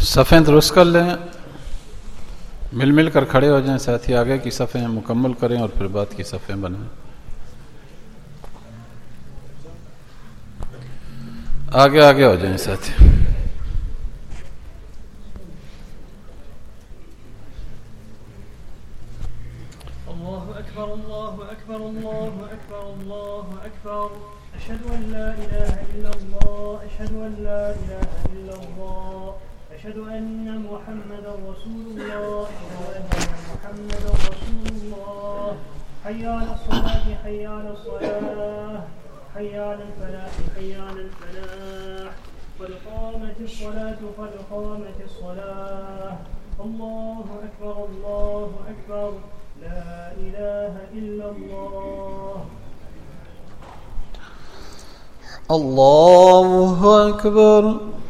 सफ़ें दुरुस्त कर लें, मिल कर खड़े हो जाएं साथी, आगे की सफ़ें मुकम्मल करें और फिर बाद की सफ़ें बनाएं। आगे आगे हो जाएं साथी। अल्लाहु अकबर अल्लाहु अकबर अल्लाहु अकबर अल्लाहु अकबर। अशहदु अन ला इलाहा इल्लल्लाह अशहदु अन ला इलाहा इल्लल्लाह अशहदु अन्ना मुहम्मदर रसूलुल्लाह अशहदु अन्ना मुहम्मदर रसूलुल्लाह। हय्या अलस सलाह हय्या अलस सलाह हय्या अलल फलाह हय्या अलल फलाह क़द क़ामतिस सलातु क़द क़ामतिस सलाह। अल्लाहु अकबर ला इलाहा इल्लल्लाह। अल्लाहु अकबर।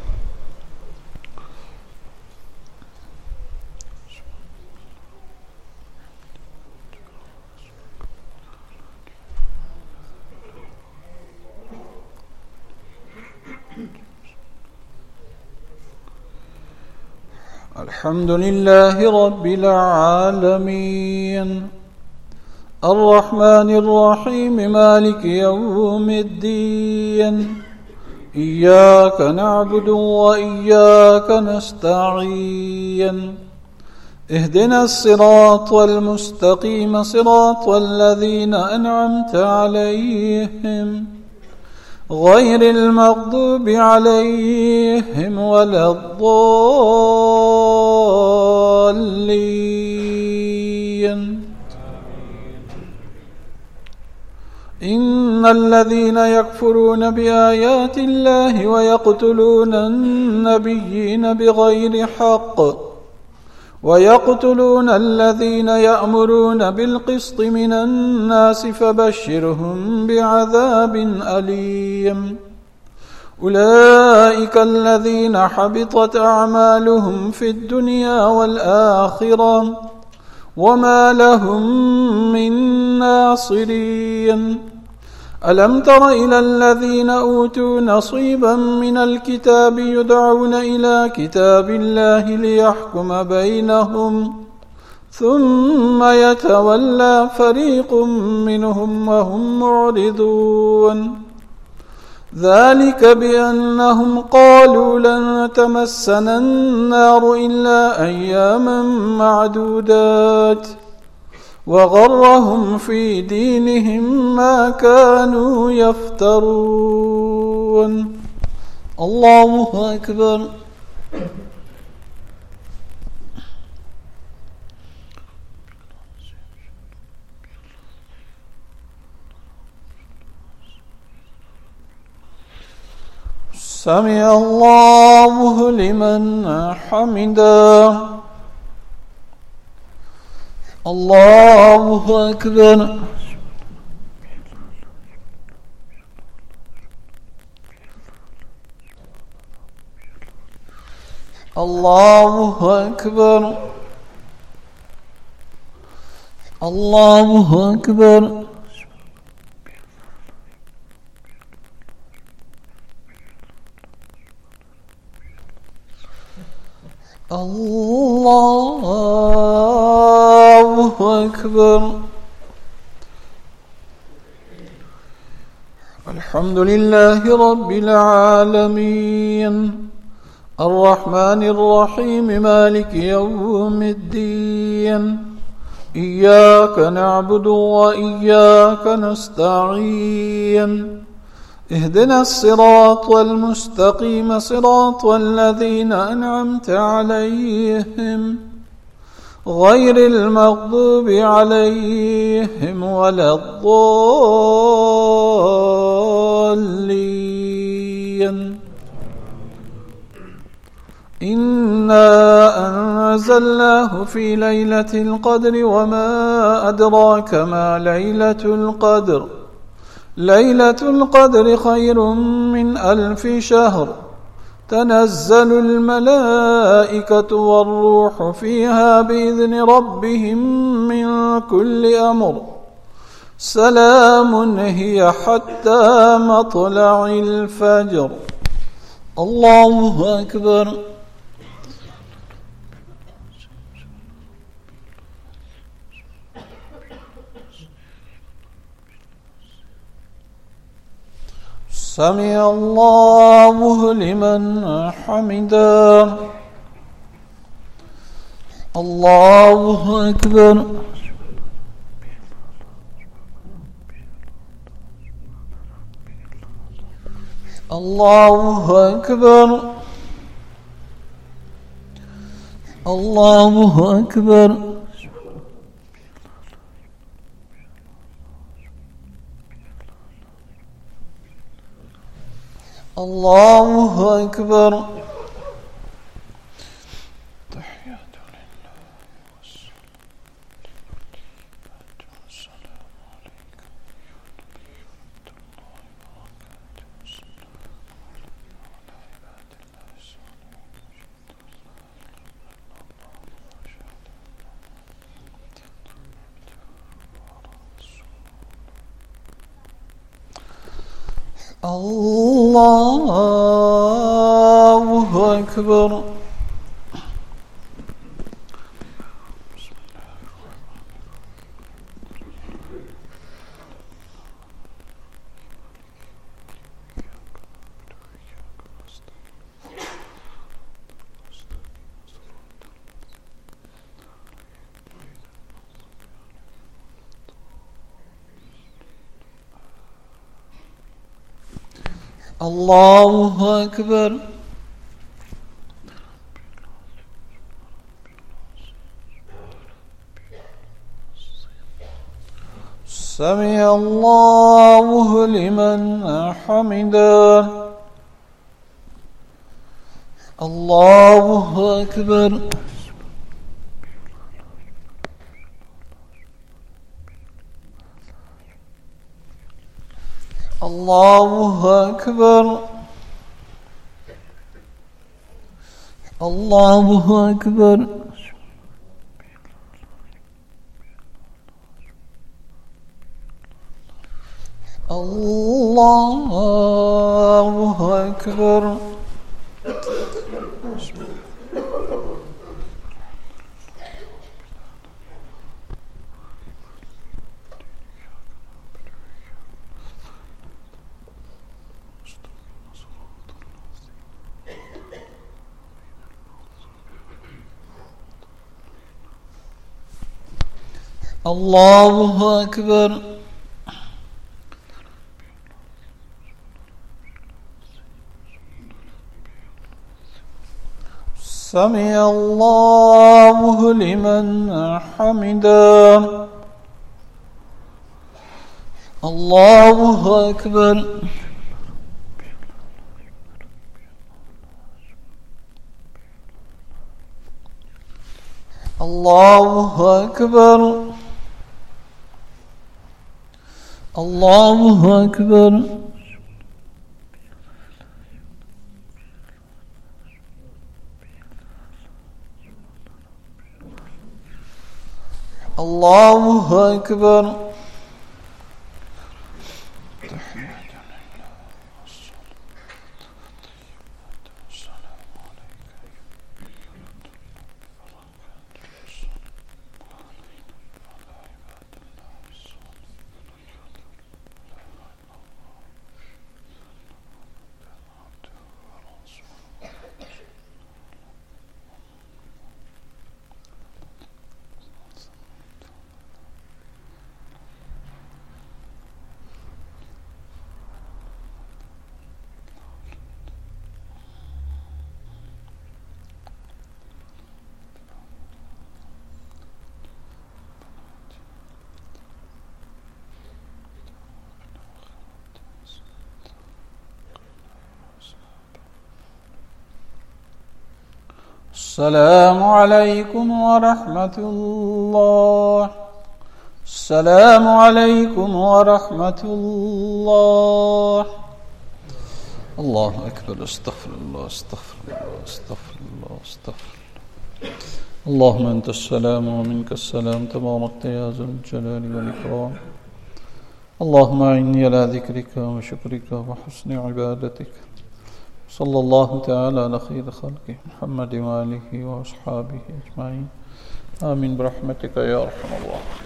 अल्हम्दुलिल्लाहि रब्बिल आलमीन अर्रहमानिर रहीम मालिकि यौमिद्दीन इय्याका नअबुदु व इय्याका नस्तईन इहदिनस सिरातल मुस्तकीम सिरातल लज़ीना अनअमत अलैहिम गैरिल मग़दूबि अलैहिम वलद्दॉल्लीन। इन्नल्लज़ीन यकफ़ुरून बिआयातिल्लाहि वयक़्तुलून अन्नबिय्यीन बिग़ैरि हक़्क़ वयक़्तुलून अल्लज़ीन यअमुरून बिल्क़िस्ति मिनन्नास फबश्शिरहुम बिअज़ाबिन अलीम। उलाइका अल्लज़ीन हबितत अअमालुहुम फ़िद्दुनिया वल्आख़िरह वमा लहुम मिन नासिरीन। अलम तर इला अल्लज़ीना ऊतू नसीबन मिनल किताबि युदअून इला किताबिल्लाहि लियहकुम बैनहुम थुम्म यतवल्ला फरीक़ुम मिनहुम वहुम मुअरिदून। ذلك بأنهم قالوا لن تمسنا النار إلا أياما معدودات وغرهم في دينهم ما كانوا يفترون. الله أكبر. سمع الله لمن حمده. الله أكبر. الله أكبر. الله أكبر. الله أكبر. الحمد لله رب العالمين الرحمن الرحيم مالك يوم الدين إياك نعبد وإياك نستعين اهدنا الصراط المستقيم صراط الذين أنعمت عليهم غير المغضوب عليهم ولا الضالين. إنا أنزلناه في ليلة القدر وما أدراك ما ليلة القدر ليلة القدر خير من 1000 شهر تنزل الملائكة والروح فيها بإذن ربهم من كل أمر سلام هي حتى مطلع الفجر. الله أكبر. سمع الله لمن حمده. الله أكبر. الله أكبر. الله أكبر. الله أكبر. الله أكبر. الله أكبر. سمع الله لمن حمده. الله أكبر. الله أكبر. الله أكبر. الله أكبر. الله أكبر. سمع الله لمن حمده. الله أكبر. الله أكبر. الله أكبر. الله أكبر. السلام عليكم ورحمة الله. السلام عليكم ورحمة الله. الله أكبر. استغفر الله استغفر الله استغفر الله استغفر الله. اللهم أنت السلام ومنك السلام تباركت يا ذا الجلال والإكرام. اللهم أعني على ذكرك وشكرك وحسن عبادتك. صلى الله تعالى على خير خلقه محمد وآله وأصحابه أجمعين. آمين برحمتك يا أرحم الراحمين.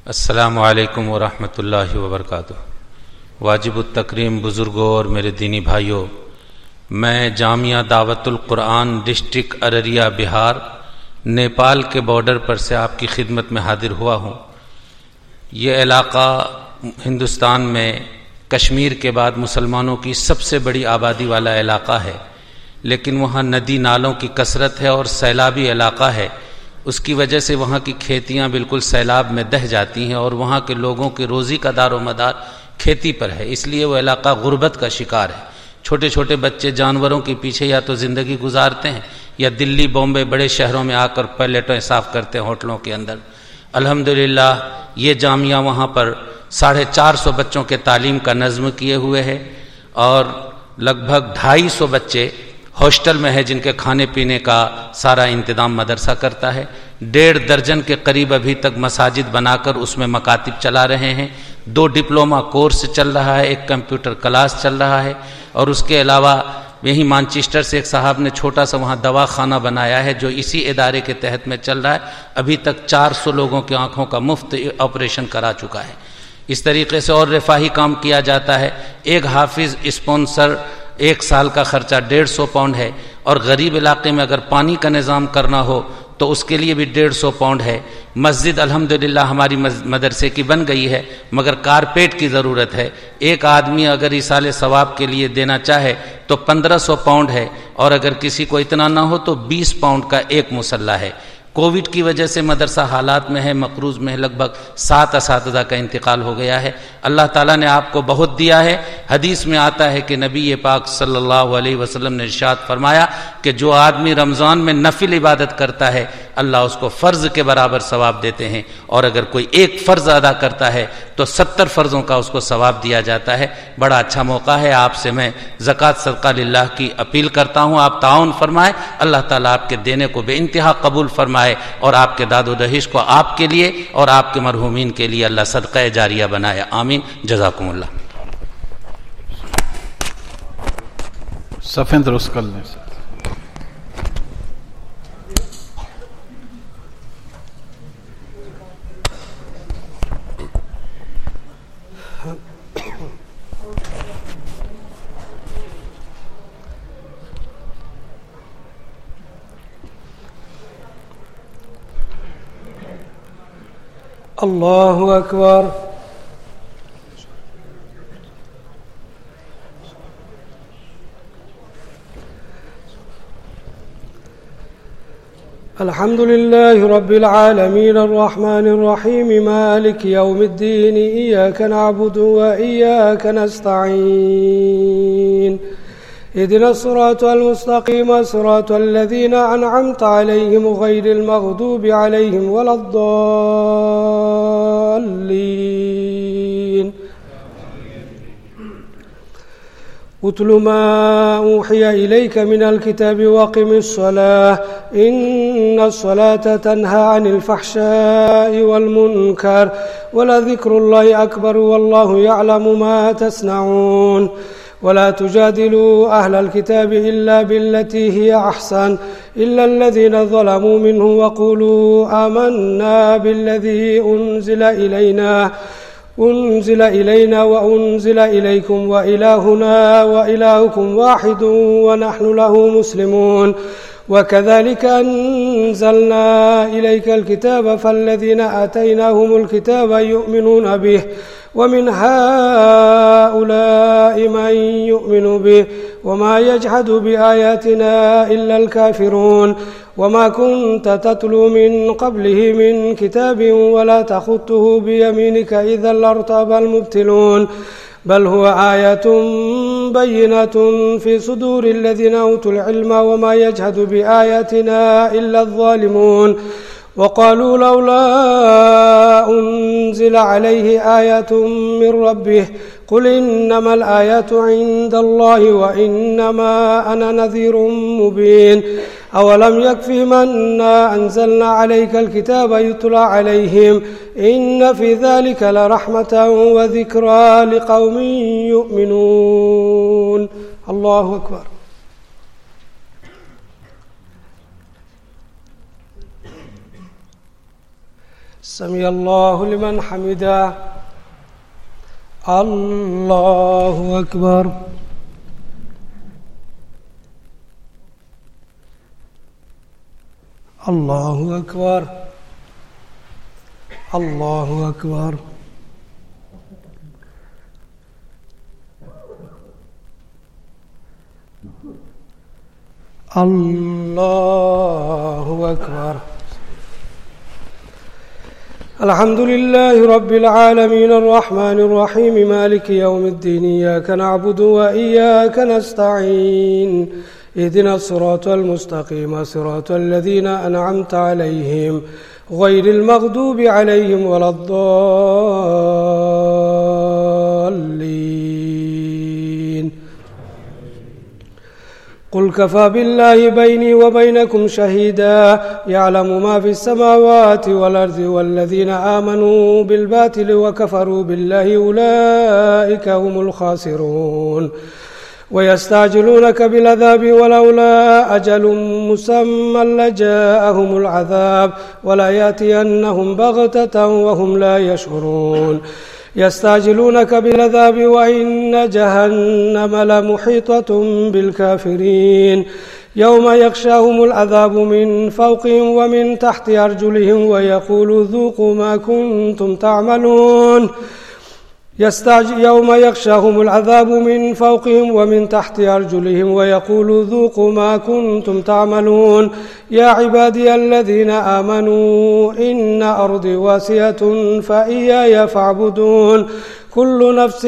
अस्सलामु अलैकुम व रहमतुल्लाहि व बरकातुहू। वाजिबुत तकरीम बुज़ुर्गों और मेरे दीनी भाइयों, मैं जामिया दावतुल कुरान डिस्ट्रिक्ट अररिया बिहार नेपाल के बॉर्डर पर से आपकी खिदमत में हाजिर हुआ हूँ। ये इलाक़ा हिंदुस्तान में कश्मीर के बाद मुसलमानों की सबसे बड़ी आबादी वाला इलाक़ा है, लेकिन वहाँ नदी नालों की कसरत है और सैलाबी इलाक़ा है। उसकी वजह से वहाँ की खेतियाँ बिल्कुल सैलाब में दह जाती हैं और वहाँ के लोगों की रोज़ी का दारो मदार खेती पर है, इसलिए वो इलाक़ा गुर्बत का शिकार है। छोटे छोटे बच्चे जानवरों के पीछे या तो ज़िंदगी गुजारते हैं या दिल्ली बॉम्बे बड़े शहरों में आकर प्लेटें साफ़ करते हैं होटलों के अंदर। अल्हम्दुलिल्लाह ये जामिया वहाँ पर 450 बच्चों के तालीम का नज़्म किए हुए है और लगभग 250 बच्चे हॉस्टल में है जिनके खाने पीने का सारा इंतज़ाम मदरसा करता है। 1.5 दर्जन के करीब अभी तक मसाजिद बनाकर उसमें मकातिब चला रहे हैं। 2 डिप्लोमा कोर्स चल रहा है, 1 कंप्यूटर क्लास चल रहा है और उसके अलावा यहीं मानचेस्टर से एक साहब ने छोटा सा वहाँ दवा खाना बनाया है जो इसी इदारे के तहत में चल रहा है। अभी तक 400 लोगों की आँखों का मुफ्त ऑपरेशन करा चुका है। इस तरीके से और रिफाही काम किया जाता है। एक हाफिज स्पॉन्सर 1 साल का खर्चा 150 पाउंड है और गरीब इलाके में अगर पानी का निज़ाम करना हो तो उसके लिए भी 150 पाउंड है। मस्जिद अल्हम्दुलिल्लाह हमारी मदरसे की बन गई है, मगर कारपेट की ज़रूरत है। एक आदमी अगर इसाले सवाब के लिए देना चाहे तो 1500 पाउंड है और अगर किसी को इतना ना हो तो 20 पाउंड का एक मुसल्ला है। कोविड की वजह से मदरसा हालात में है, मकरूज में है, लगभग 7 असातिज़ा का इंतकाल हो गया है। अल्लाह ताला ने आपको बहुत दिया है। हदीस में आता है कि नबी पाक सल्लल्लाहु अलैहि वसल्लम ने इरशाद फरमाया कि जो आदमी रमज़ान में नफिल इबादत करता है अल्लाह उसको फ़र्ज़ के बराबर सवाब देते हैं और अगर कोई एक फ़र्ज़ अदा करता है तो 70 फ़र्ज़ों का उसको सवाब दिया जाता है। बड़ा अच्छा मौका है। आपसे मैं ज़कात सदका लिल्लाह की अपील करता हूँ, आप ताउन फरमाएं। अल्लाह ताला आपके देने को बेइंतहा कबूल फरमाए और आपके दादो दहेज को आपके लिए और आपके मरहूमीन के लिए अल्लाह सदक़ा जारिया बनाए। आमीन। जज़ाकुमुल्लाह। सफ़ें दुरुस्त कर लें। अल्लाहु अकबर। अल्हम्दुलिल्लाहि रब्बिल आलमीन अर्रहमानिर रहीम मालिक यौमिद्दीन इय्याका नअबुदु व इय्याका नस्तईन इहदिनस सिरातल मुस्तक़ीम सिरातल लज़ीना अनअमत अलैहिम गैरिल मग़दूबि अलैहिम वलद्दाल्लीन। उतलु मा ऊहिया इलैका मिनल किताबि वक़िमिस सलाह इन्नस सलाता तन्हा अनिल फ़हशाइ वल मुनकर वलज़िक्रुल्लाहि अकबर वल्लाहु यअलमु मा तस्नऊन। वला तुजादिलू अहलल किताबि इल्ला बिल्लती हिया अहसन इल्ला अल्लज़ीना ज़लमू मिन्हुम वक़ूलू आमन्ना बिल्लज़ी उन्ज़िला इलैना व उन्ज़िला इलैकुम व इलाहुना व इलाहुकुम वाहिदुन व नहनु लहु मुस्लिमून। वकज़ालिक अन्ज़लना इलैकल किताब फ़ल्लज़ीना आतैनाहुमुल किताब युमिनून बिहि वमिन हाउलाइ मन युमिनु बिहि वमा यजहदु बिआयातिना इल्लल काफ़िरून। वमा कुन्त ततलू मिन क़ब्लिहि मिन किताबिन वला तख़ुत्तुहु बियमीनिका इज़् लर्ताबल मुब्तिलून। बल हुवा आयातुन बय्यिनातुन फ़ी सुदूरिल लज़ीना ऊतुल इल्म वमा यजहदु बिआयातिना इल्लल ज़ालिमून। वक़ालू लौला उन्ज़िला अलैहि आयातुन मिन रब्बिह क़ुल इन्नमल आयातु इन्दल्लाहि व इन्नमा अना नज़ीरुम मुबीन। अवलम यकफ़िहिम अन्ना अंज़लना अलैकल किताब युतला अलैहिम इन्न फ़ी ज़ालिका लरहमतन व ज़िक्रा लिक़ौमिन युमिनून। अल्लाहु अकबर। سمع الله لمن حمده. الله أكبر. الله أكبر. الله أكبر. الله أكبر. الحمد لله رب العالمين الرحمن الرحيم مالك يوم الدين إياك نعبد وإياك نستعين اهدنا الصراط المستقيم صراط الذين أنعمت عليهم غير المغضوب عليهم ولا الضالين. قل كفى بالله بيني وبينكم شهيدا يعلم ما في السماوات والأرض والذين آمنوا بالباطل وكفروا بالله أولئك هم الخاسرون. ويستعجلونك بالعذاب ولولا أجل مسمى لجاءهم العذاب ولا يأتينهم بغتة وهم لا يشعرون. يستعجلونك بالعذاب وإن جهنم لمحيطة بالكافرين يوم يغشاهم العذاب من فوقهم ومن تحت أرجلهم ويقول ذوقوا ما كنتم تعملون. يوم يغشاهم العذاب من فوقهم ومن تحت أرجلهم ويقول ذوقوا ما كنتم تعملون. يا عبادي الذين آمنوا إن أرضي واسعة فإياي فاعبدون. كل نفس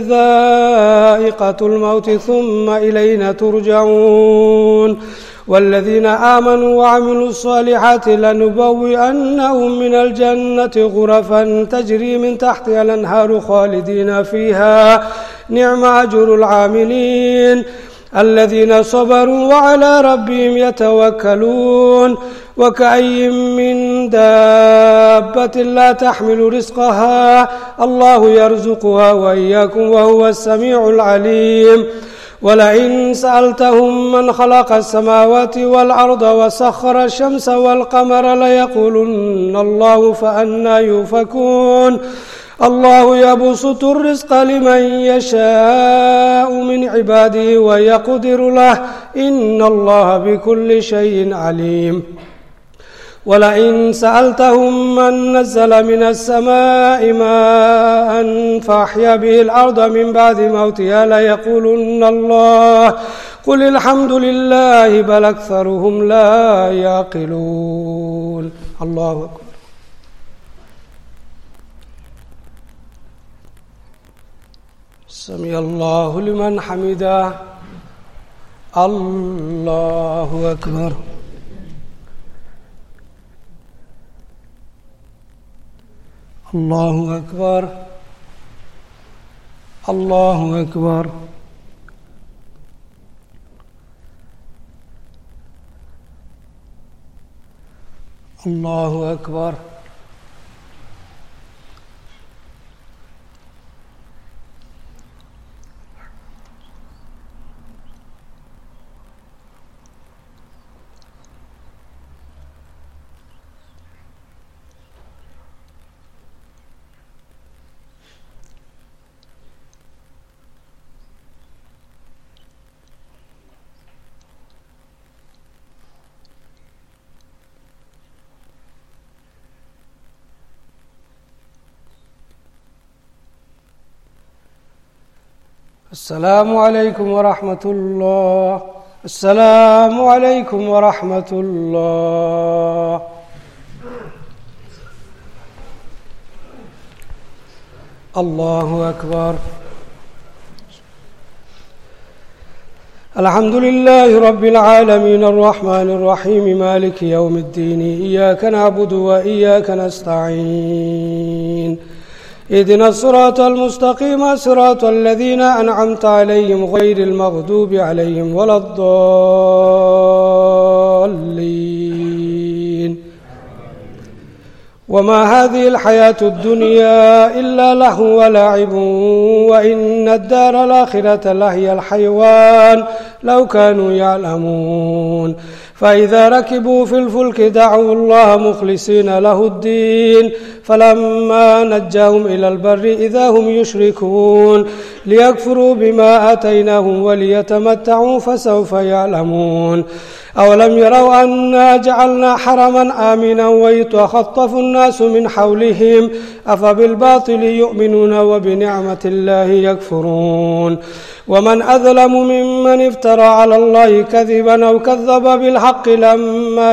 ذائقة الموت ثم إلينا ترجعون. والذين آمنوا وعملوا الصالحات لنبوئنهم من الجنة غرفا تجري من تحتها الأنهار خالدين فيها نعم أجر العاملين الذين صبروا وعلى ربهم يتوكلون. وكأي من دابة لا تحمل رزقها الله يرزقها وإياكم وهو السميع العليم. ولئن سألتهم من خلق السماوات والأرض وسخر الشمس والقمر ليقولن الله فأنى يؤفكون. الله يبسط الرزق لمن يشاء من عباده ويقدر له إن الله بكل شيء عليم. ولئن سألتهم من نزل من السماء ماء فأحيا به الأرض من بعد موتها ليقولن الله قل الحمد لله بل أكثرهم لا يعقلون. الله أكبر. سمع الله لمن حمده. الله أكبر. الله أكبر. الله أكبر. الله أكبر. السلام عليكم ورحمة الله. السلام عليكم ورحمة الله. الله أكبر. الحمد لله رب العالمين الرحمن الرحيم مالك يوم الدين إياك نعبد وإياك نستعين اهدنا الصراط المستقيم صراط الذين أنعمت عليهم غير المغضوب عليهم ولا الضالين. وما هذه الحياة الدنيا إلا لهو ولعب وإن الدار الآخرة لهي الحيوان لو كانوا يعلمون فإذا ركبوا في الفلك دعوا الله مخلصين له الدين فلما نجاهم إلى البر إذا هم يشركون ليكفروا بما آتيناهم وليتمتعوا فسوف يعلمون أولم يروا أنا جعلنا حرما آمنا ويتخطف الناس من حولهم أفبالباطل يؤمنون وبنعمة الله يكفرون ومن أظلم ممن افترى على الله كذبا أو كذب بالحق لما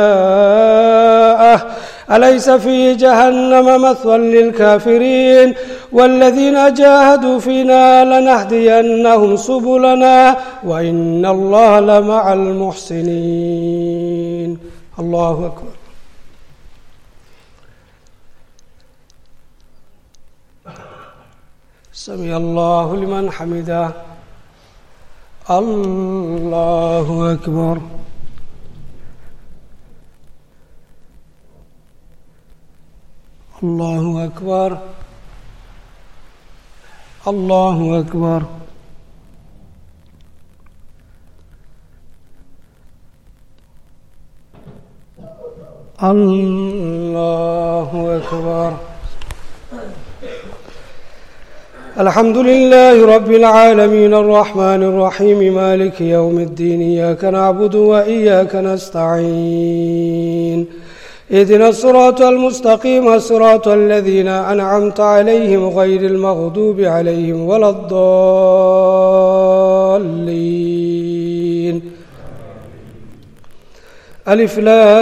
جاءه أليس في جهنم مثوى للكافرين والذين جاهدوا فينا لنهدينهم سبلنا وإن الله لمع المحسنين. الله أكبر. سمع الله لمن حمده. الله أكبر. الله أكبر. الله أكبر. الله أكبر. الحمد لله رب العالمين الرحمن الرحيم مالك يوم الدين إياك نعبد وإياك نستعين اهدنا الصراط المستقيم صراط الذين أنعمت عليهم غير المغضوب عليهم ولا الضالين. ألف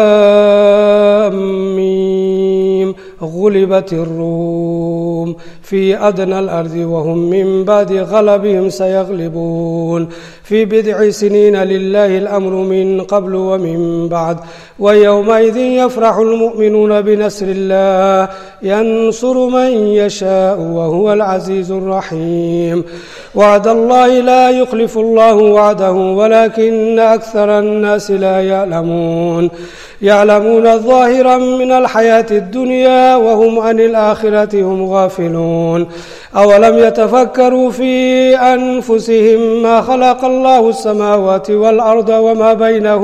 لام ميم غلبت الروم في أدنى الأرض وهم من بعد غلبهم سيغلبون في بضع سنين لله الأمر من قبل ومن بعد ويومئذ يفرح المؤمنون بنصر الله ينصر من يشاء وهو العزيز الرحيم. وعد الله لا يخلف الله وعده ولكن أكثر الناس لا يعلمون ظاهرا من الحياة الدنيا وهم عن الآخرة هم غافلون. أولم يتفكروا في أنفسهم ما خلق الله السماوات والأرض وما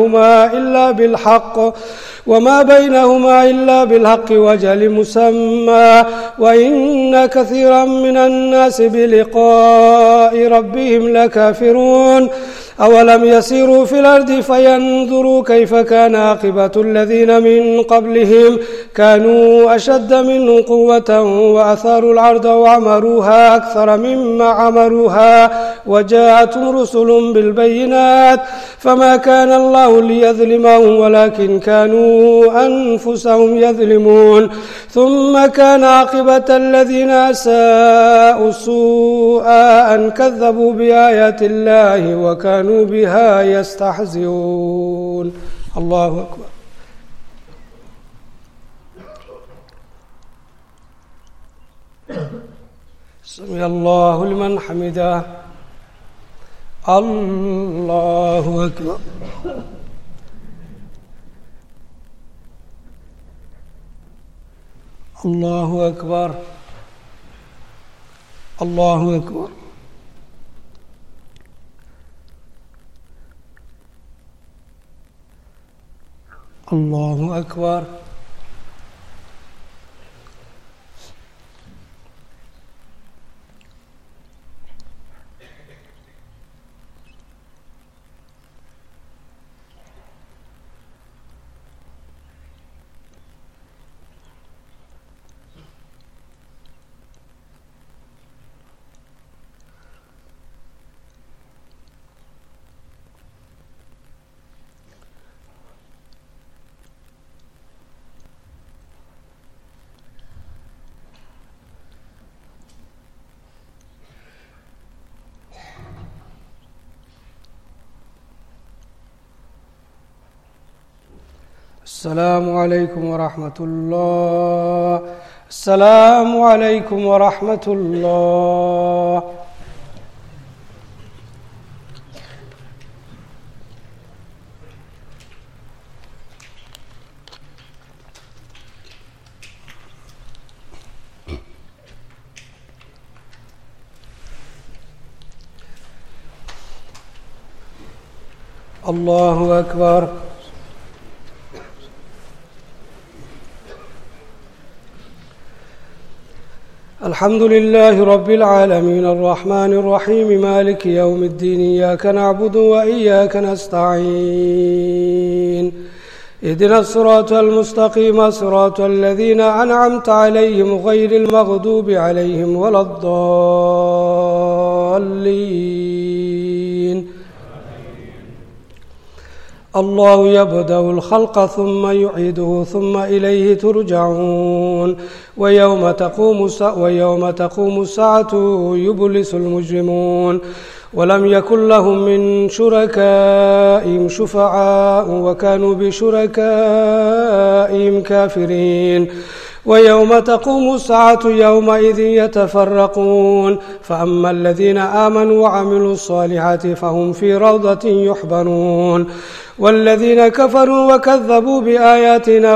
بينهما إلا بالحق وجل مسمى وإن كثيرا من الناس بلقاء ربهم لكافرون. أولم يسيروا في الأرض فينظروا كيف كان عاقبة الذين من قبلهم كانوا أشد منهم قوة وأثاروا الأرض وعمروها أكثر مما عمروها وجاءتهم رسل بالبينات فما كان الله ليظلمهم ولكن كانوا أنفسهم يظلمون. ثم كان عاقبة الذين أساءوا سوءا أن كذبوا بآيات الله وكانوا بها يستهزئون. الله أكبر. سمع الله لمن حمده. الله أكبر. الله أكبر. الله أكبر. الله أكبر. السلام عليكم ورحمة الله. السلام عليكم ورحمة الله. الله أكبر. الحمد لله رب العالمين الرحمن الرحيم مالك يوم الدين إياك نعبد وإياك نستعين اهدنا الصراط المستقيم صراط الذين أنعمت عليهم غير المغضوب عليهم ولا الضالين. الله يبدأ الخلق ثم يعيده ثم إليه ترجعون ويوم تقوم الساعة يبلس المجرمون ولم يكن لهم من شركائهم شفعاء وكانوا بشركائهم كافرين ويوم تقوم الساعة يومئذ يتفرقون فأما الذين آمنوا وعملوا الصالحات فهم في روضة يحبرون والذين كفروا وكذبوا بآياتنا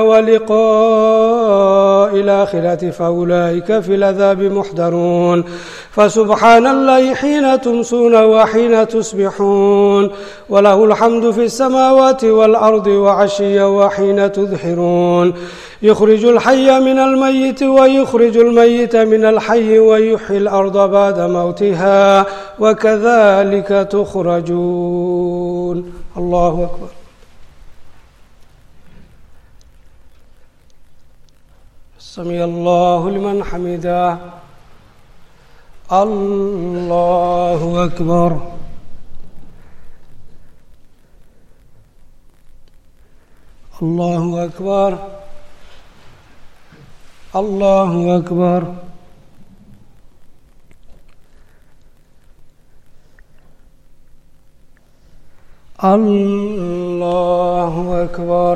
ولقاء الآخرة فأولئك في العذاب محضرون فسبحان الله حين تمسون وحين تصبحون وله الحمد في السماوات والأرض وعشيا وحين تظهرون يخرج الحي من الميت ويخرج الميت من الحي ويحيي الأرض بعد موتها وكذلك تخرجون. الله أكبر. سمع الله لمن حمده. الله أكبر. الله أكبر. الله أكبر. الله أكبر.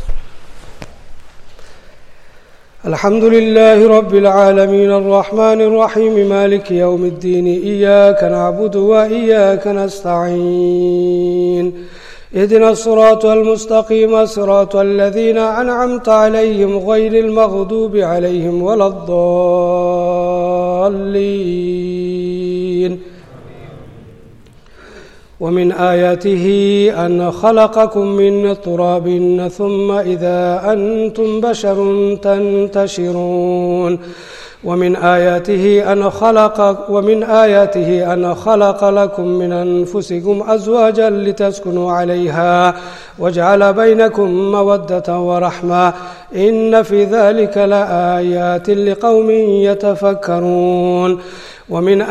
الحمد لله رب العالمين الرحمن الرحيم مالك يوم الدين إياك نعبد وإياك نستعين اهدنا الصراط المستقيم صراط الذين أنعمت عليهم غير المغضوب عليهم ولا الضالين. ومن آياته أن خلقكم من تراب ثم إذا أنتم بشر تنتشرون ومن آياته أن خلق لكم من أنفسكم أزواجا لتسكنوا عليها وجعل بينكم مودة ورحمة إن في ذلك لآيات لقوم يتفكرون. ومن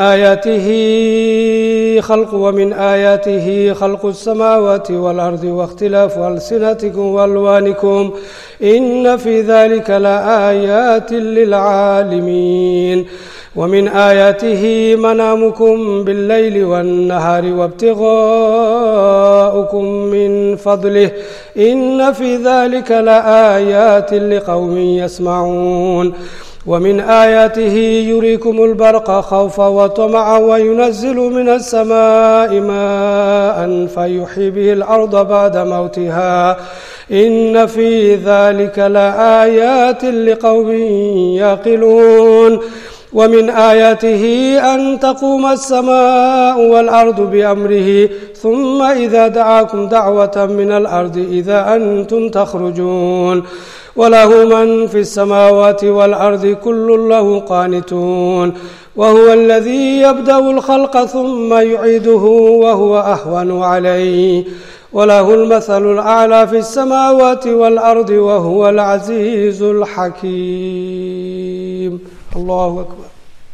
آياته خلق السماوات والأرض واختلاف ألسنتكم وألوانكم إن في ذلك لآيات للعالمين. ومن آياته منامكم بالليل والنهار وابتغاؤكم من فضله إن في ذلك لآيات لقوم يسمعون. ومن آياته يريكم البرق خوفا وطمعا وينزل من السماء ماء فيحيي به الأرض بعد موتها إن في ذلك لآيات لقوم يعقلون. ومن آياته أن تقوم السماء والأرض بأمره ثم إذا دعاكم دعوة من الأرض إذا أنتم تخرجون وله من في السماوات والأرض كل له قانتون وهو الذي يبدأ الخلق ثم يعيده وهو أهون عليه وله المثل الأعلى في السماوات والأرض وهو العزيز الحكيم. الله أكبر.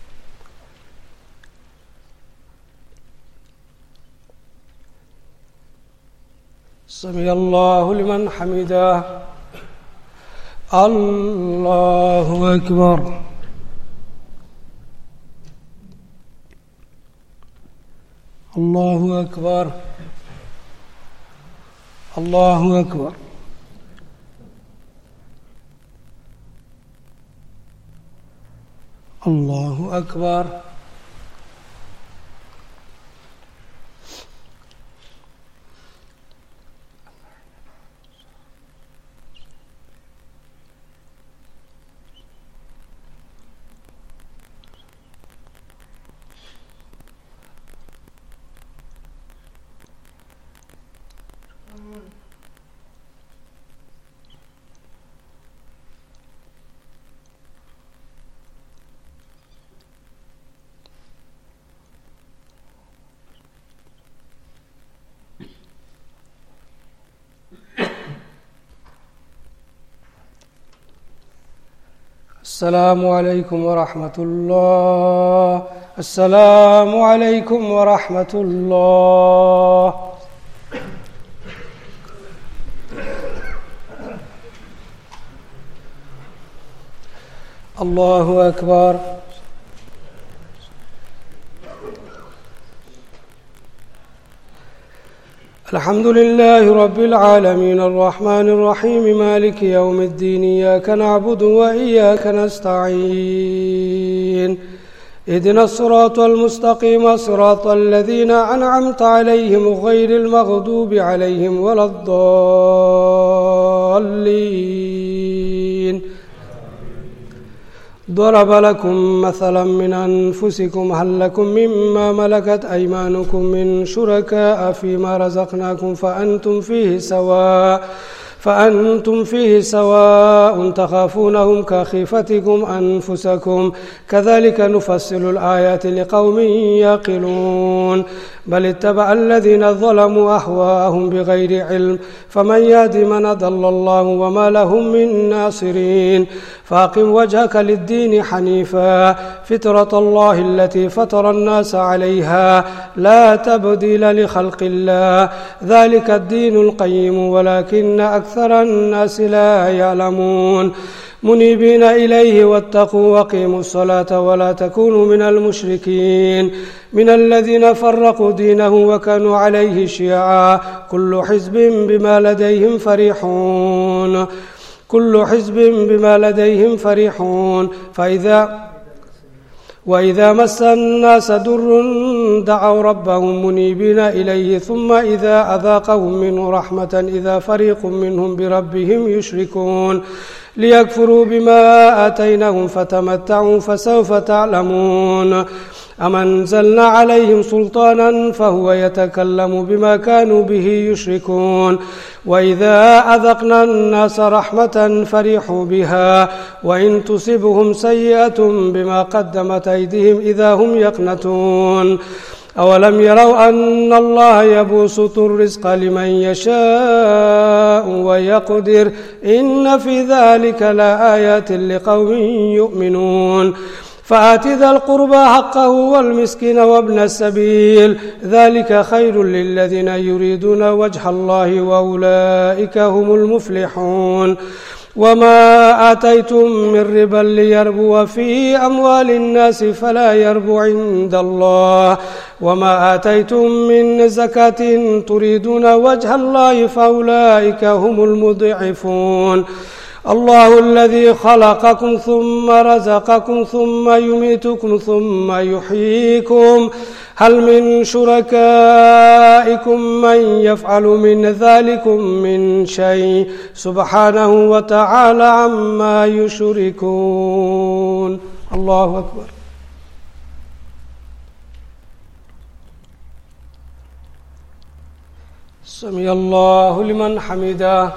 سمع الله لمن حمده. الله أكبر. الله أكبر. الله أكبر. الله أكبر. السلام عليكم ورحمة الله. السلام عليكم ورحمة الله. الله أكبر. الحمد لله رب العالمين الرحمن الرحيم مالك يوم الدين إياك نعبد وإياك نستعين اهدنا الصراط المستقيم صراط الذين أنعمت عليهم غير المغضوب عليهم ولا الضالين. ضرب لكم مثلا من أنفسكم هل لكم مما ملكت أيمانكم من شركاء فيما رزقناكم فأنتم فيه سواء تخافونهم كخيفتكم أنفسكم كذلك نفصل الآيات لقوم يعقلون. بل اتبع الذين ظلموا أهواءهم بغير علم فمن يهد من أضل الله وما لهم من ناصرين. فأقم وجهك للدين حنيفا فطرة الله التي فطر الناس عليها لا تبديل لخلق الله ذلك الدين القيم ولكن أكثر الناس لا يعلمون. منيبين إليه واتقوا وقيموا الصلاة ولا تكونوا من المشركين من الذين فرقوا دينه وكانوا عليه شيعا كل حزب بما لديهم فرحون. وإذا مس الناس ضر دعوا ربهم منيبين إليه ثم إذا أذاقهم منه رحمة إذا فريق منهم بربهم يشركون ليكفروا بما آتيناهم فتمتعوا فسوف تعلمون. أم أنزلنا عليهم سلطانا فهو يتكلم بما كانوا به يشركون. وإذا أذقنا الناس رحمة فرحوا بها وإن تصبهم سيئة بما قدمت أيديهم إذا هم يقنطون. أولم يروا أن الله يبسط الرزق لمن يشاء ويقدر إن في ذلك لآيات لقوم يؤمنون. فآت ذا القربى حقه والمسكين وابن السبيل ذلك خير للذين يريدون وجه الله وأولئك هم المفلحون. وما آتيتم من ربا ليربو في أموال الناس فلا يربو عند الله وما آتيتم من زكاة تريدون وجه الله فأولئك هم المضعفون. الله الذي خلقكم ثم رزقكم ثم يميتكم ثم يحييكم هل من شركائكم من يفعل من ذلكم من شيء سبحانه وتعالى عما يشركون. الله أكبر. سمع الله لمن حمده.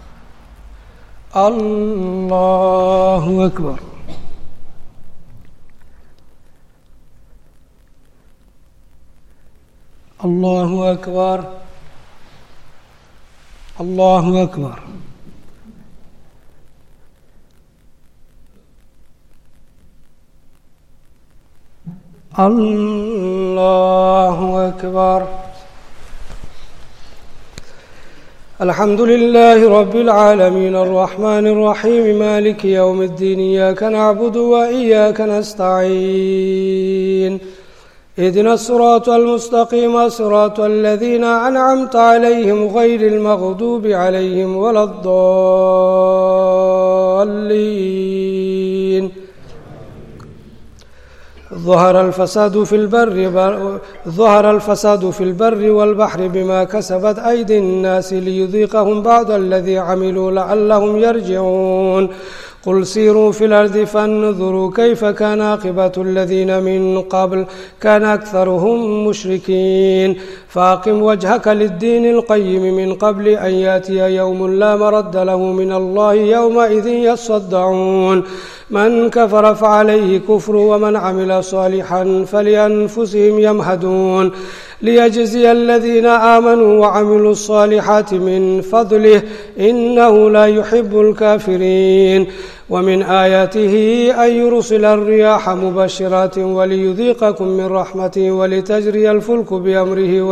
الله أكبر. الله أكبر. الله أكبر. الله أكبر. الحمد لله رب العالمين الرحمن الرحيم مالك يوم الدين إياك نعبد وإياك نستعين اهدنا الصراط المستقيم صراط الذين أنعمت عليهم غير المغضوب عليهم ولا الضالين. ظهر الفساد في البر والبحر بما كسبت أيدي الناس ليذيقهم بعض الذي عملوا لعلهم يرجعون. قل سيروا في الأرض فانظروا كيف كان عاقبة الذين من قبل كان أكثرهم مشركين. فأقم وجهك للدين القيم من قبل أن يأتي يوم لا مرد له من الله يومئذ يصدعون. من كفر فعليه كفر ومن عمل صالحا فلأنفسهم يمهدون ليجزي الذين آمنوا وعملوا الصالحات من فضله إنه لا يحب الكافرين. ومن آياته أن يرسل الرياح مبشرات وليذيقكم من رحمته ولتجري الفلك بأمره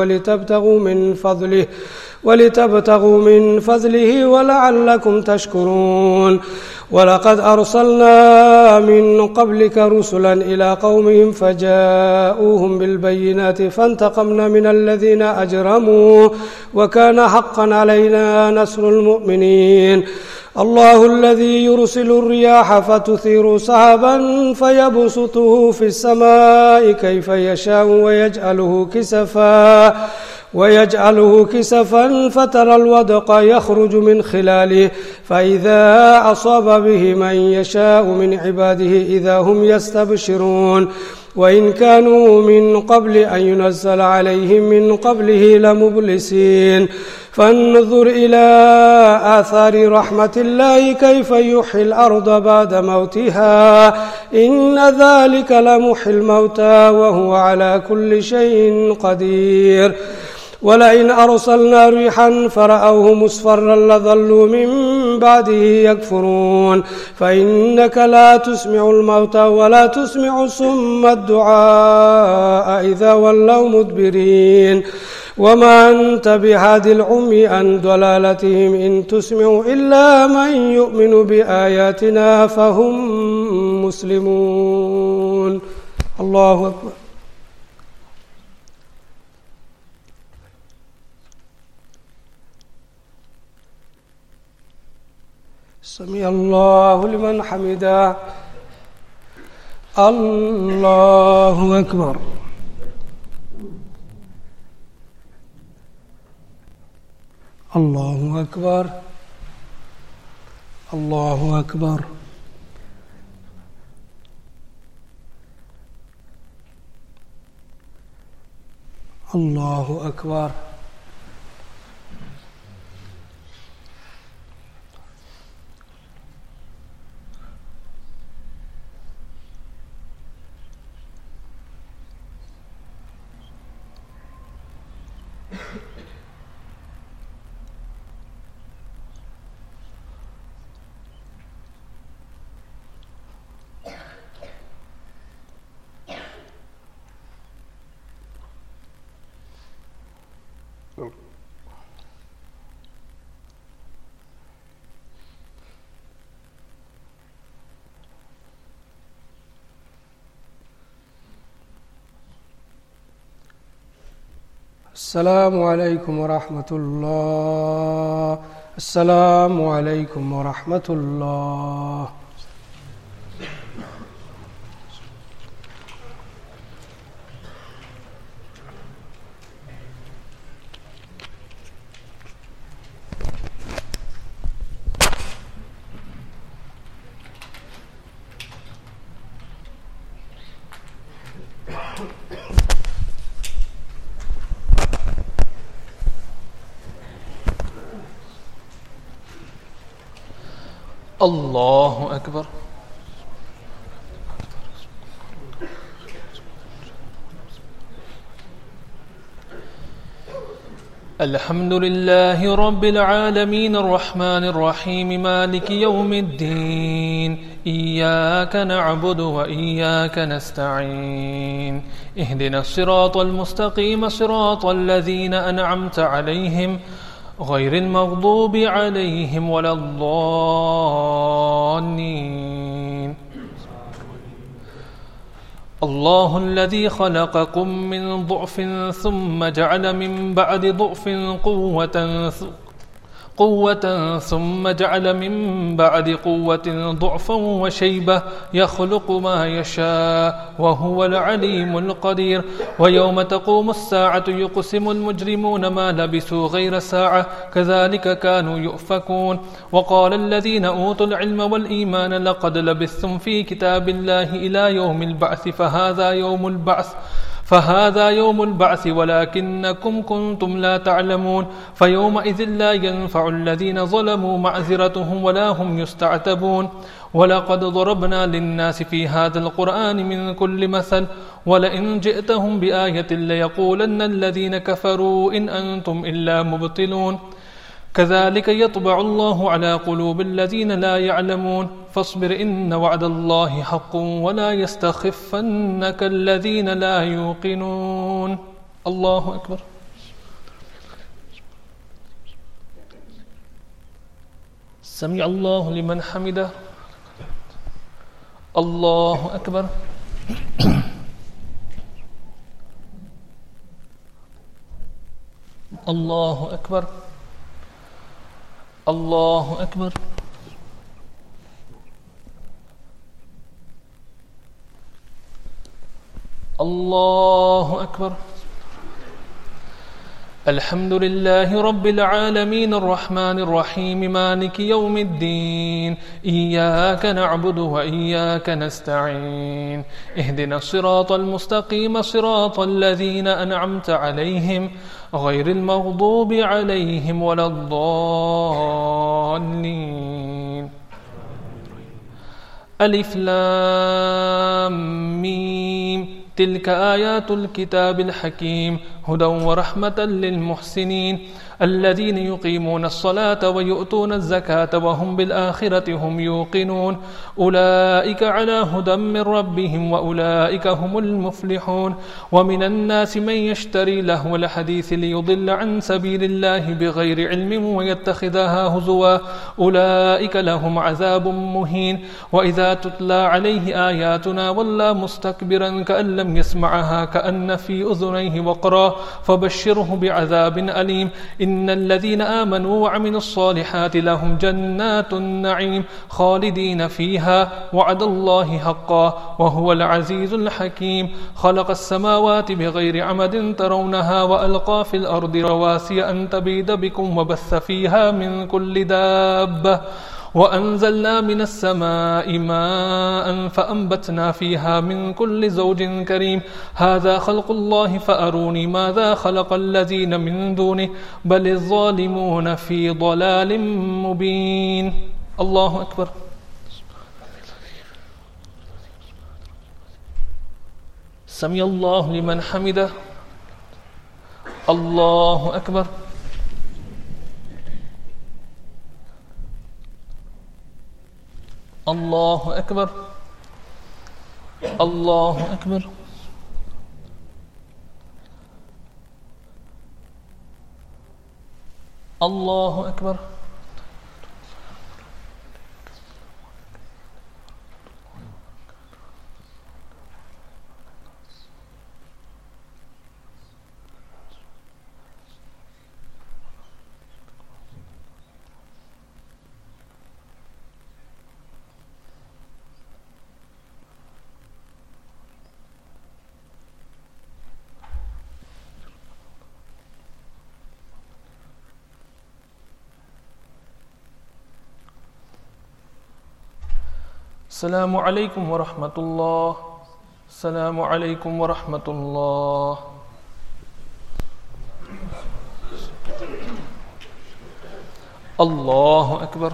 ولتبتغوا من فضله ولعلكم تشكرون. ولقد أرسلنا من قبلك رسلا إلى قومهم فجاءوهم بالبينات فانتقمنا من الذين أجرموا وكان حقا علينا نصر المؤمنين. الله الذي يرسل الرياح فتثير سحابا فيبسطه في السماء كيف يشاء ويجعله كسفا فترى الودق يخرج من خلاله فإذا أصاب به من يشاء من عباده إذا هم يستبشرون. وإن كانوا من قبل أن ينزل عليهم من قبله لمبلسين. فانظر إلى آثار رحمة الله كيف يحيي الأرض بعد موتها إن ذلك لمحيي الموتى وهو على كل شيء قدير. ولئن أرسلنا ريحا فرأوه مصفرا لظلوا من بعده يكفرون. فإنك لا تسمع الموتى ولا تسمع الصم الدعاء إذا ولوا مدبرين. وما أنت بهاد العمي عن ضلالتهم إن تسمع إلا من يؤمن بآياتنا فهم مسلمون. الله أكبر. سمع الله لمن حمده. الله أكبر. الله أكبر. الله أكبر. الله أكبر. السلام عليكم ورحمة الله. السلام عليكم ورحمة الله. الله أكبر. الحمد لله رب العالمين الرحمن الرحيم مالك يوم الدين إياك نعبد وإياك نستعين اهدنا الصراط المستقيم صراط الذين أنعمت عليهم غير المغضوب عليهم ولا الضالين. الله الذي خلقكم من ضعف ثم جعل من بعد ضعف قوة ثم جعل من بعد قوة ضعفا وشيبة يخلق ما يشاء وهو العليم القدير. ويوم تقوم الساعة يقسم المجرمون ما لبثوا غير ساعة كذلك كانوا يؤفكون. وقال الذين أوتوا العلم والإيمان لقد لبثتم في كتاب الله إلى يوم البعث فهذا يوم البعث ولكنكم كنتم لا تعلمون. فيومئذ لا ينفع الذين ظلموا معذرتهم ولا هم يستعتبون. ولقد ضربنا للناس في هذا القرآن من كل مثل ولئن جئتهم بآية ليقولن الذين كفروا إن أنتم إلا مبطلون. كذلك يطبع الله على قلوب الذين لا يعلمون فاصبر إن وعد الله حق ولا يستخفنك الذين لا يوقنون. الله أكبر. سمع الله لمن حمده. الله أكبر. الله أكبر. الله أكبر. الله أكبر. الحمد لله رب العالمين الرحمن الرحيم مالك يوم الدين إياك نعبد وإياك نستعين اهدنا الصراط المستقيم صراط الذين أنعمت عليهم غير المغضوب عليهم ولا الضالين. ألف لام ميم تلك آيات الكتاب الحكيم هدى ورحمة للمحسنين الذين يقيمون الصلاة ويؤتون الزكاة وهم بالآخرة هم يوقنون أولئك على هدى من ربهم وأولئك هم المفلحون. ومن الناس من يشتري لهو الحديث ليضل عن سبيل الله بغير علم ويتخذها هزوا أولئك لهم عذاب مهين. وإذا تتلى عليه آياتنا ولى مستكبرا كأن لم يسمعها كأن في أذنيه وقرا فبشره بعذاب أليم. إن الذين آمنوا وعملوا الصالحات لهم جنات النعيم خالدين فيها وعد الله حقا وهو العزيز الحكيم. خلق السماوات بغير عمد ترونها وألقى في الأرض رواسي أن تبيد بكم وبث فيها من كل دابة وأنزلنا من السماء ماء فأنبتنا فيها من كل زوج كريم. هذا خلق الله فأروني ماذا خلق الذين من دونه بل الظالمون في ضلال مبين. الله أكبر. سمع الله لمن حمده. الله أكبر. الله أكبر. الله أكبر. الله أكبر. السلام عليكم ورحمة الله. السلام عليكم ورحمة الله. الله أكبر.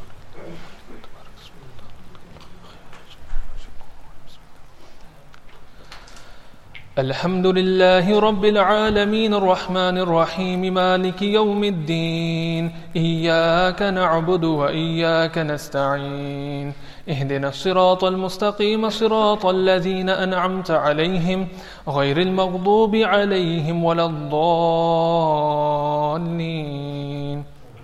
الحمد لله رب العالمين الرحمن الرحيم مالك يوم الدين إياك نعبد وإياك نستعين اهدنا الصراط المستقيم صراط الذين أنعمت عليهم غير المغضوب عليهم ولا الضالين.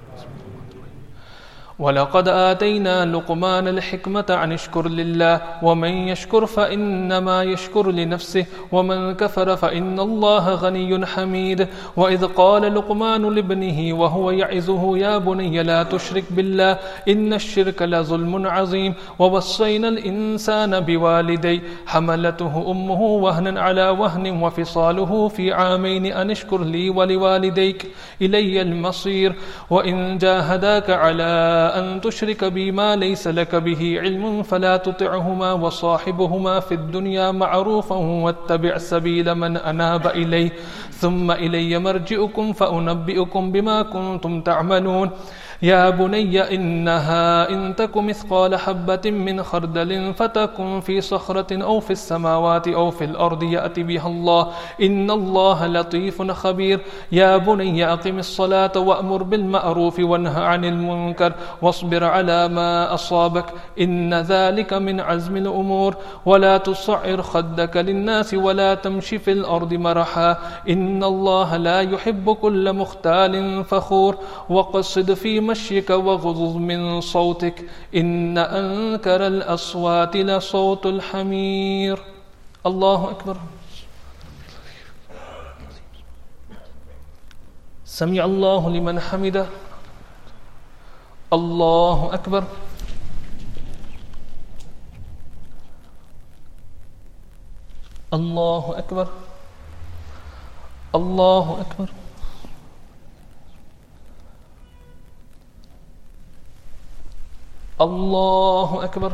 ولقد آتينا لقمان الحكمة أن اشكر لله ومن يشكر فإنما يشكر لنفسه ومن كفر فإن الله غني حميد. وإذ قال لقمان لابنه وهو يعظه يا بني لا تشرك بالله إن الشرك لظلم عظيم. ووصينا الإنسان بوالديه حملته أمه وهنا على وهن وفصاله في عامين أن اشكر لي ولوالديك إلي المصير. وإن جاهداك على أن تشرك بي ما ليس لك به علم فلا تطعهما وصاحبهما في الدنيا معروفا واتبع سبيل من أناب إلي ثم إلي مرجئكم فأنبئكم بما كنتم تعملون. يا بني إنها إن تك مثقال حبة من خردل فتكن في صخرة أو في السماوات أو في الأرض يأتي بها الله إن الله لطيف خبير يا بني أقم الصلاة وأمر بالمعروف وانه عن المنكر واصبر على ما أصابك إن ذلك من عزم الأمور ولا تصعر خدك للناس ولا تمشي في الأرض مرحا إن الله لا يحب كل مختال فخور وقصد في مشيك وغضض من صوتك إن أنكر الأصوات لصوت الحمير. الله أكبر. سمع الله لمن حمده. الله أكبر. الله أكبر. الله أكبر. الله أكبر.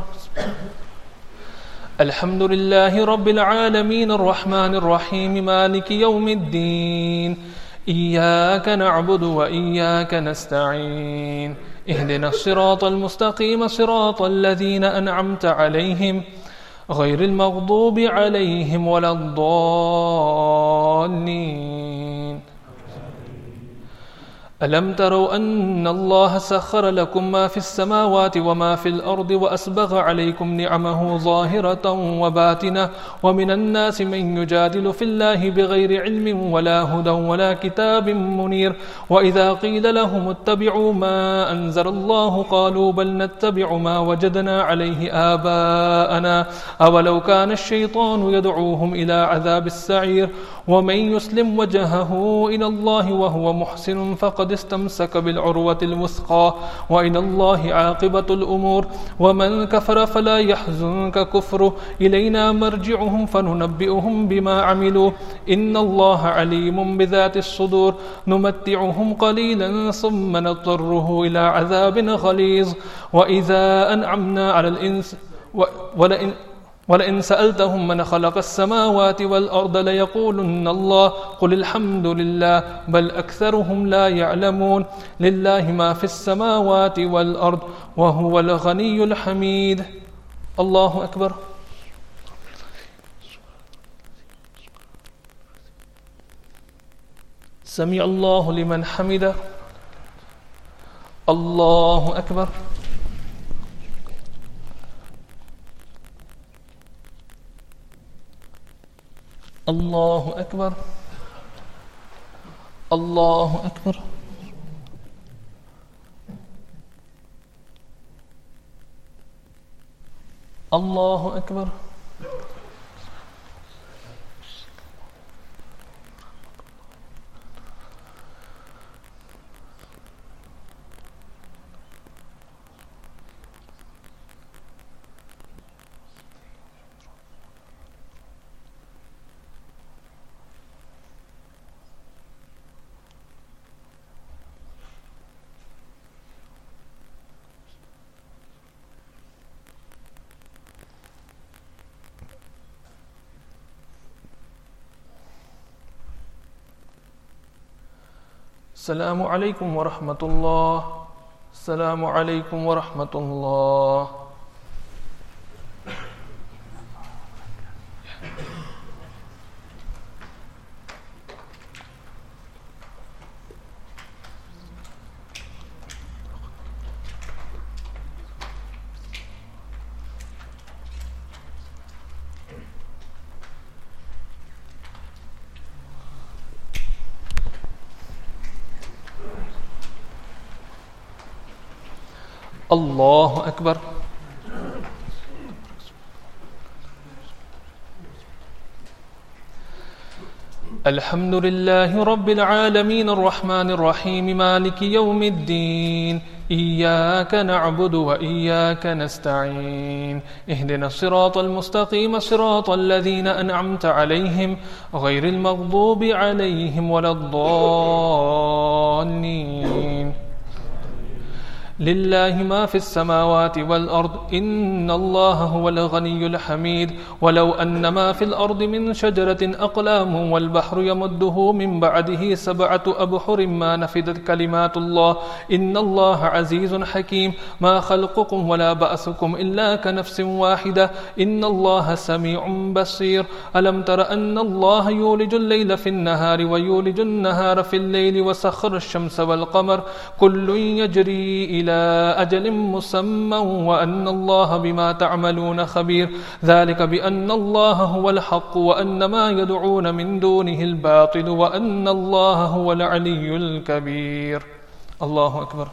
الحمد لله رب العالمين الرحمن الرحيم مالك يوم الدين إياك نعبد وإياك نستعين اهدنا الصراط المستقيم صراط الذين أنعمت عليهم غير المغضوب عليهم ولا الضالين. ألم تروا أن الله سخر لكم ما في السماوات وما في الأرض وأسبغ عليكم نعمه ظاهرة وباطنة ومن الناس من يجادل في الله بغير علم ولا هدى ولا كتاب منير وإذا قيل لهم اتبعوا ما أنزل الله قالوا بل نتبع ما وجدنا عليه آباءنا أولو كان الشيطان يدعوهم إلى عذاب السعير ومن يسلم وجهه إلى الله وهو محسن فقد استمسك بالعروة الوثقى وإلى الله عاقبة الأمور ومن كفر فلا يحزنك كفره إلينا مرجعهم فننبئهم بما عملوا إن الله عليم بذات الصدور نمتعهم قليلا ثم نضطره إلى عذاب غليظ وإذا أنعمنا على الإنس ولئن سألتهم من خلق السماوات والأرض ليقولن الله قل الحمد لله بل أكثرهم لا يعلمون لله ما في السماوات والأرض وهو الغني الحميد. الله أكبر. سمع الله لمن حمده. الله أكبر. الله أكبر. الله أكبر. الله أكبر. السلام عليكم ورحمة الله. السلام عليكم ورحمة الله. الله أكبر. الحمد لله رب العالمين الرحمن الرحيم مالك يوم الدين إياك نعبد وإياك نستعين اهدنا الصراط المستقيم صراط الذين أنعمت عليهم غير المغضوب عليهم ولا الضالين لله ما في السماوات والأرض إن الله هو الغني الحميد ولو أن ما في الأرض من شجرة أقلام والبحر يمده من بعده 7 أبحر ما نفدت كلمات الله إن الله عزيز حكيم ما خلقكم ولا بأسكم إلا كنفس واحدة إن الله سميع بصير ألم تر أن الله يولج الليل في النهار ويولج النهار في الليل وسخر الشمس والقمر كل يجري إلى أجل مسمى وأن الله بما تعملون خبير ذلك بأن الله هو الحق وأن ما يدعون من دونه الباطل وأن الله هو العلي الكبير. الله أكبر.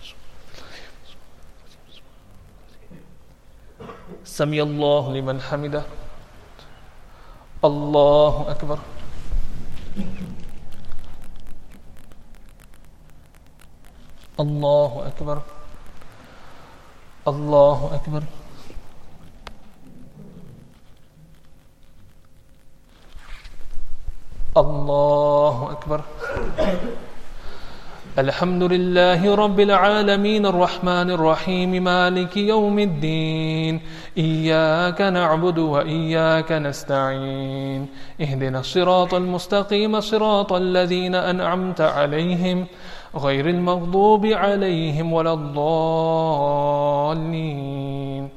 سمع الله لمن حمده. الله أكبر. الله أكبر. الله أكبر. الله أكبر. الحمد لله رب العالمين الرحمن الرحيم مالك يوم الدين إياك نعبد وإياك نستعين اهدنا الصراط المستقيم صراط الذين أنعمت عليهم غير المغضوب عليهم ولا الضالين.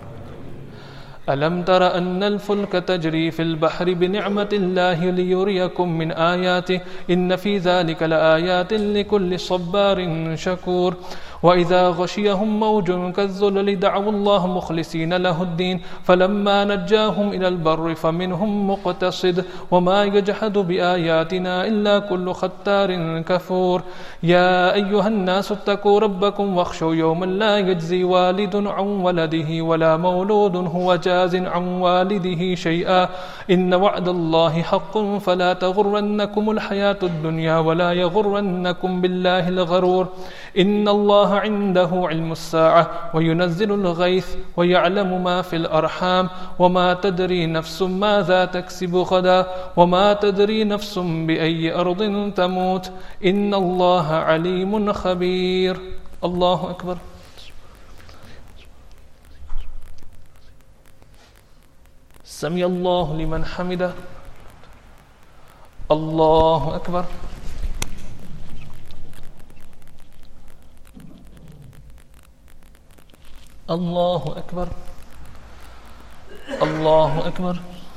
ألم تر أن الفلك تجري في البحر بنعمة الله ليريكم من آياته إن في ذلك لآيات لكل صبار شكور. وإذا غشيهم موج كالظلل دعوا الله مخلصين له الدين فلما نجاهم إلى البر فمنهم مقتصد وما يجحد بآياتنا إلا كل ختار كفور. يا أيها الناس اتقوا ربكم واخشوا يوما لا يجزي والد عن ولده ولا مولود هو جاز عن والده شيئا إن وعد الله حق فلا تغرنكم الحياة الدنيا ولا يغرنكم بالله الغرور. إن الله عنده علم الساعة وينزل الغيث ويعلم ما في الأرحام وما تدري نفس ماذا تكسب غدا وما تدري نفس بأي أرض تموت إن الله عليم خبير. الله أكبر. سمع الله لمن حمده. الله أكبر. الله أكبر. الله أكبر.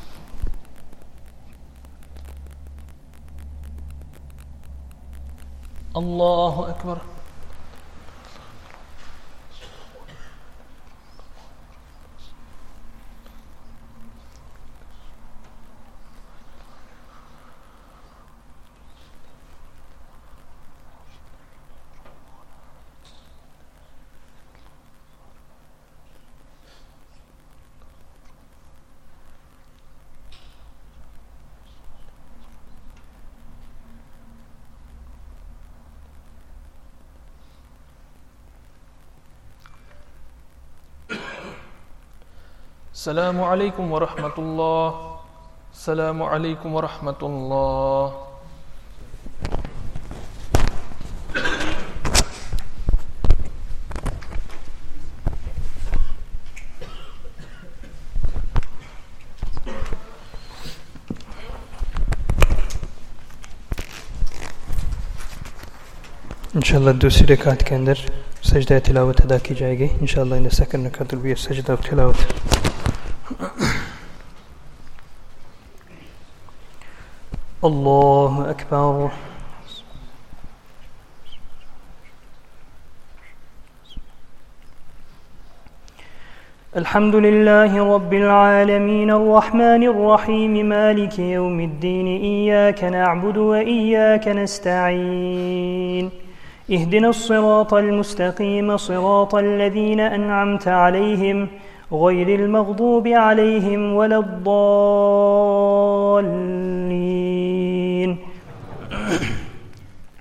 الله أكبر. السلام عليكم ورحمة الله. السلام عليكم ورحمة الله. इंशाल्लाह दूसरी रकात के अंदर सजदा तिलावत अदा की जाएगी। इंशाल्लाह इन सेकंड रकात भी सजदा तिलावत। الله أكبر. الحمد لله رب العالمين الرحمن الرحيم مالك يوم الدين إياك نعبد وإياك نستعين اهدنا الصراط المستقيم صراط الذين أنعمت عليهم غير المغضوب عليهم ولا الضالين.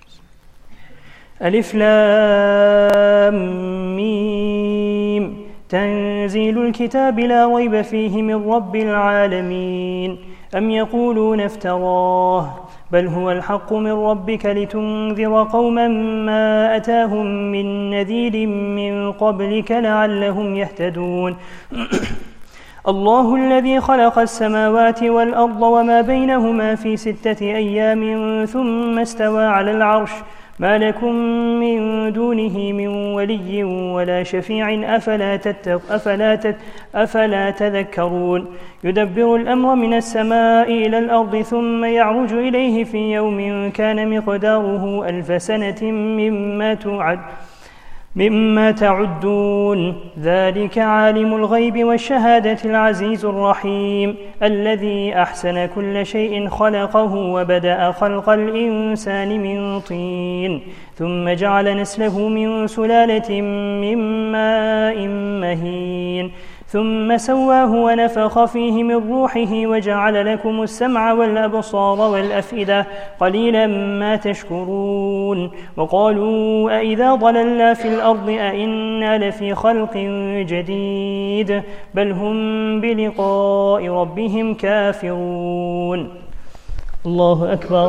ألف لام ميم تنزيل الكتاب لا ريب فيه من رب العالمين. أم يقولون افتراه بل هو الحق من ربك لتنذر قوما ما أتاهم من نذير من قبلك لعلهم يهتدون. الله الذي خلق السماوات والأرض وما بينهما في 6 أيام ثم استوى على العرش ما لكم من دونه من ولي ولا شفيع أفلا تذكرون. يدبر الأمر من السماء إلى الأرض ثم يعرج إليه في يوم كان مقداره 1000 سنة مما تعدون. ذلك عالم الغيب والشهادة العزيز الرحيم الذي أحسن كل شيء خلقه وبدأ خلق الإنسان من طين ثم جعل نسله من سلالة من ماء مهين ثم سواه ونفخ فيه من روحه وجعل لكم السمع والأبصار والأفئدة قليلا ما تشكرون. وقالوا أإذا ضللنا في الأرض أإنا لفي خلق جديد بل هم بلقاء ربهم كافرون. الله أكبر.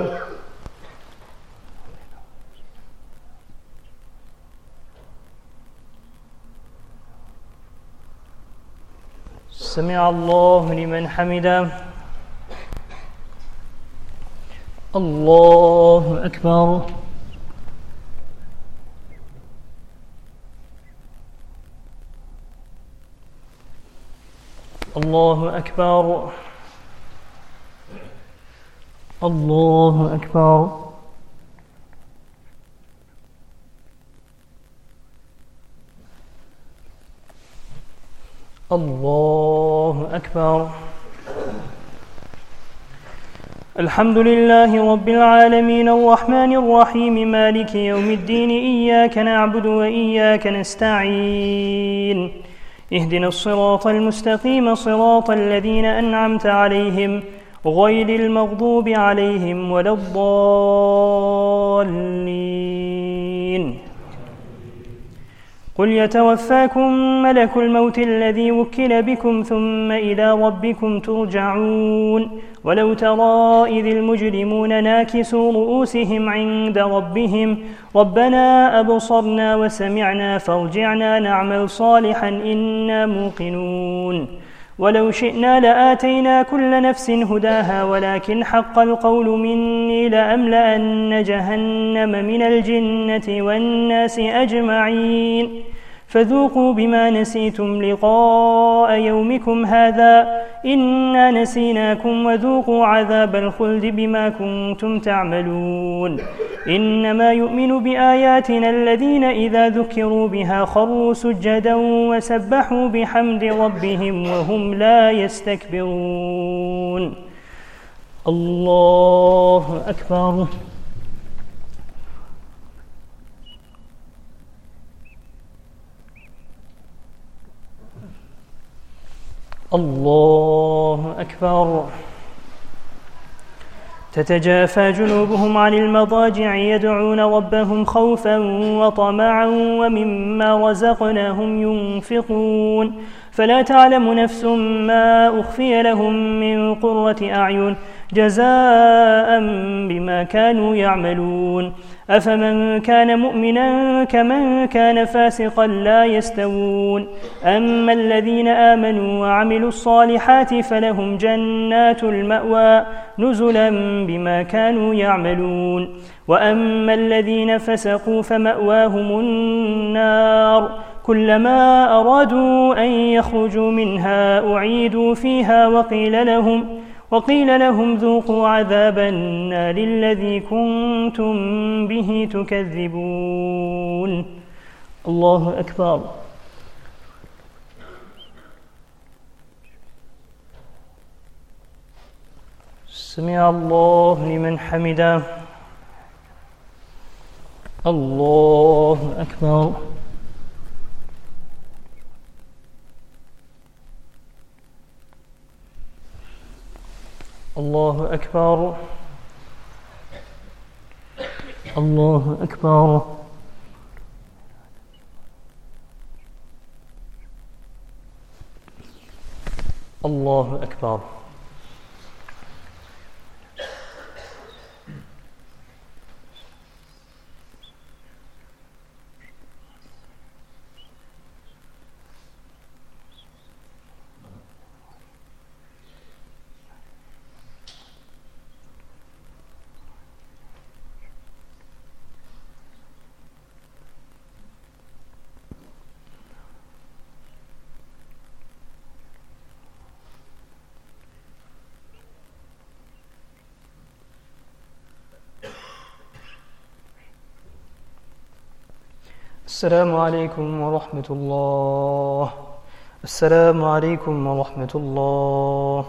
سمع الله لمن حمده. الله أكبر. الله أكبر. الله أكبر. الله أكبر. الحمد لله رب العالمين الرحمن الرحيم مالك يوم الدين إياك نعبد وإياك نستعين اهدنا الصراط المستقيم صراط الذين أنعمت عليهم غير المغضوب عليهم ولا الضالين. قل يتوفاكم ملك الموت الذي وكل بكم ثم إلى ربكم ترجعون. ولو ترى إذ المجرمون ناكسوا رؤوسهم عند ربهم ربنا أبصرنا وسمعنا فارجعنا نعمل صالحا إنا موقنون. ولو شئنا لآتينا كل نفس هداها ولكن حق القول مني لأملأن جهنم من الجنة والناس أجمعين. فذوقوا بما نسيتم لقاء يومكم هذا إنا نسيناكم وذوقوا عذاب الخلد بما كنتم تعملون. إنما يؤمن بآياتنا الذين إذا ذكروا بها خروا سجدا وسبحوا بحمد ربهم وهم لا يستكبرون. الله أكبر. الله أكبر. تتجافى جنوبهم عن المضاجع يدعون ربهم خوفا وطمعا ومما رزقناهم ينفقون. فلا تعلم نفس ما أخفي لهم من قرة أعين جزاء بما كانوا يعملون. أفمن كان مؤمنا كمن كان فاسقا لا يستوون. أما الذين آمنوا وعملوا الصالحات فلهم جنات المأوى نزلا بما كانوا يعملون. وأما الذين فسقوا فمأواهم النار كلما أرادوا أن يخرجوا منها أعيدوا فيها وقيل لهم ذوقوا عذاب النار الذي كنتم به تكذبون. الله أكبر. سمع الله لمن حمده. الله أكبر. الله أكبر. الله أكبر. الله أكبر. السلام عليكم ورحمة الله. السلام عليكم ورحمة الله.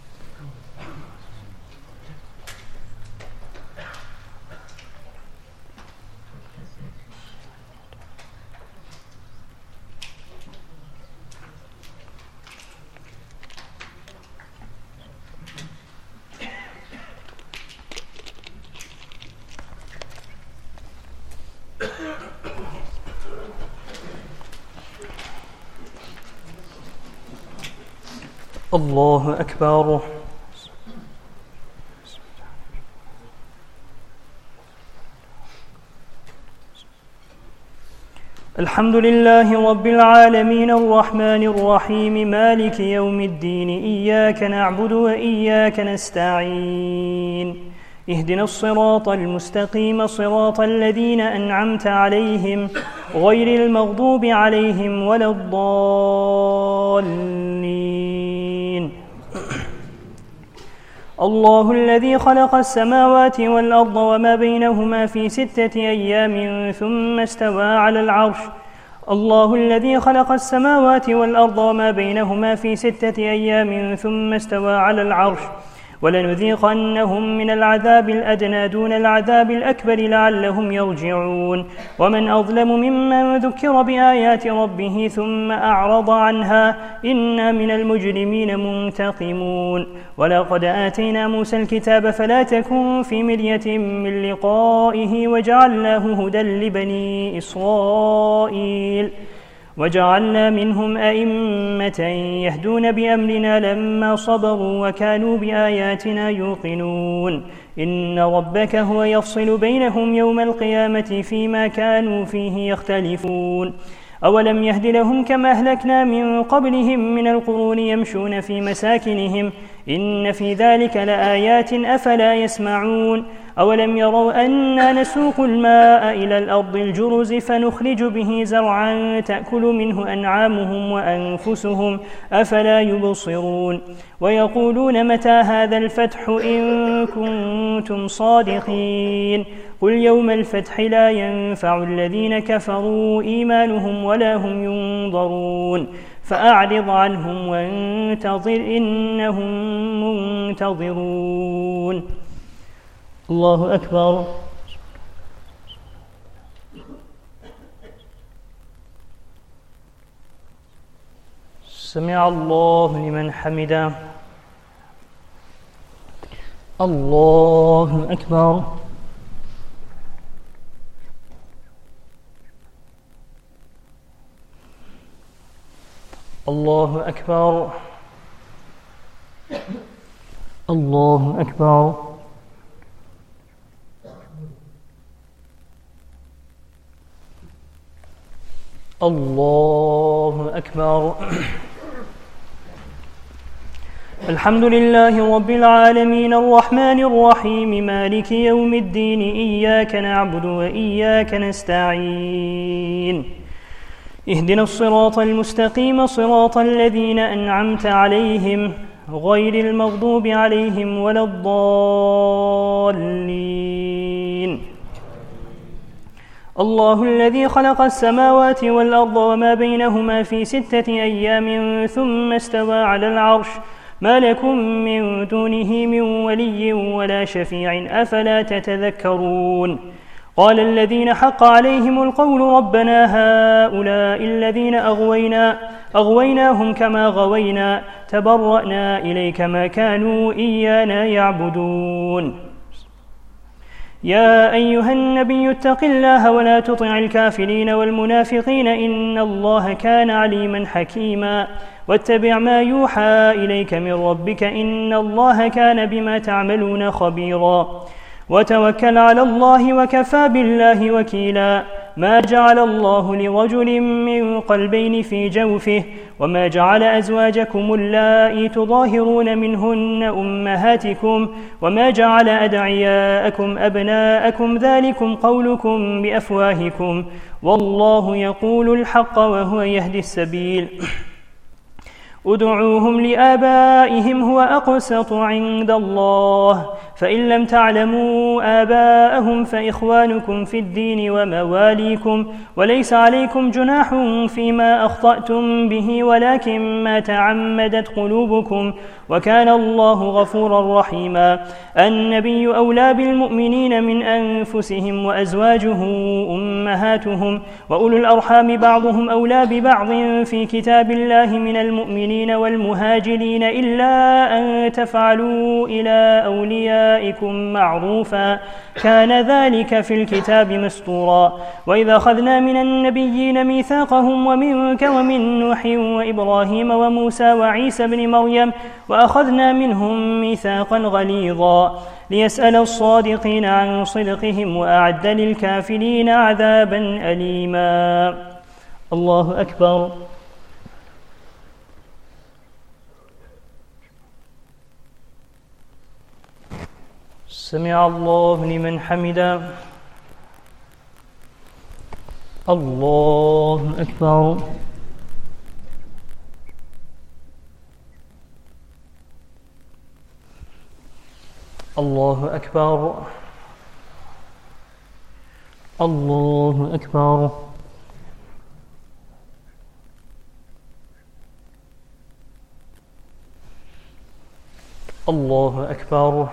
الله أكبر. الحمد لله رب العالمين الرحمن الرحيم مالك يوم الدين إياك نعبد وإياك نستعين اهدنا الصراط المستقيم صراط الذين أنعمت عليهم غير المغضوب عليهم ولا الضالين. الله الذي خلق السماوات والأرض وما بينهما في 6 أيام ثم استوى على العرش. الله الذي خلق السماوات والأرض وما بينهما في 6 أيام ثم استوى على العرش ولنذيقنهم من العذاب الأدنى دون العذاب الأكبر لعلهم يرجعون. ومن أظلم ممن ذكر بآيات ربه ثم أعرض عنها إنا من المجرمين منتقمون. ولقد آتينا موسى الكتاب فلا تكن في مرية من لقائه وجعلناه هدى لبني إسرائيل وجعلنا منهم أئمة يهدون بأمرنا لما صبروا وكانوا بآياتنا يوقنون. إن ربك هو يفصل بينهم يوم القيامة فيما كانوا فيه يختلفون. أولم يهد لهم كما أهلكنا من قبلهم من القرون يمشون في مساكنهم إن في ذلك لآيات أفلا يسمعون. أولم يروا أنا نسوق الماء إلى الأرض الجرز فنخرج به زرعا تأكل منه أنعامهم وأنفسهم أفلا يبصرون. ويقولون متى هذا الفتح إن كنتم صادقين قل يوم الفتح لا ينفع الذين كفروا إيمانهم ولا هم ينظرون. فأعرض عنهم وانتظر إنهم منتظرون. الله أكبر. سمع الله لمن حمده. الله أكبر. الله أكبر. الله أكبر. الله أكبر. الحمد لله رب العالمين الرحمن الرحيم مالك يوم الدين إياك نعبد وإياك نستعين اهدنا الصراط المستقيم صراط الذين أنعمت عليهم غير المغضوب عليهم ولا الضالين. الله الذي خلق السماوات والأرض وما بينهما في 6 أيام ثم استوى على العرش ما لكم من دونه من ولي ولا شفيع أفلا تتذكرون. قال الذين حق عليهم القول ربنا هؤلاء الذين أغويناهم كما غوينا تبرأنا إليك ما كانوا إيانا يعبدون. يا أيها النبي اتق الله ولا تطع الكافرين والمنافقين إن الله كان عليما حكيما واتبع ما يوحى إليك من ربك إن الله كان بما تعملون خبيرا وتوكل على الله وكفى بالله وكيلا ما جعل الله لرجل من قلبين في جوفه وما جعل أزواجكم اللائي تظاهرون منهن أمهاتكم وما جعل أدعياءكم أبناءكم ذلكم قولكم بأفواهكم والله يقول الحق وهو يهدي السبيل ادعوهم لآبائهم هو أقسط عند الله فإن لم تعلموا آباءهم فإخوانكم في الدين ومواليكم وليس عليكم جناح فيما أخطأتم به ولكن ما تعمدت قلوبكم وكان الله غفورا رحيما النبي أولى بالمؤمنين من أنفسهم وأزواجه أمهاتهم وأولو الأرحام بعضهم أولى ببعض في كتاب الله من المؤمنين والمهاجرين إلا أن تفعلوا إلى أوليائكم معروفا كان ذلك في الكتاب مسطورا وإذا أخذنا من النبيين ميثاقهم ومنك ومن نوح وإبراهيم وموسى وعيسى بن مريم وأخذنا منهم ميثاقا غليظا ليسأل الصادقين عن صدقهم وأعد للكافرين عذابا أليما الله أكبر سمع الله لمن حمده الله أكبر الله أكبر الله أكبر الله أكبر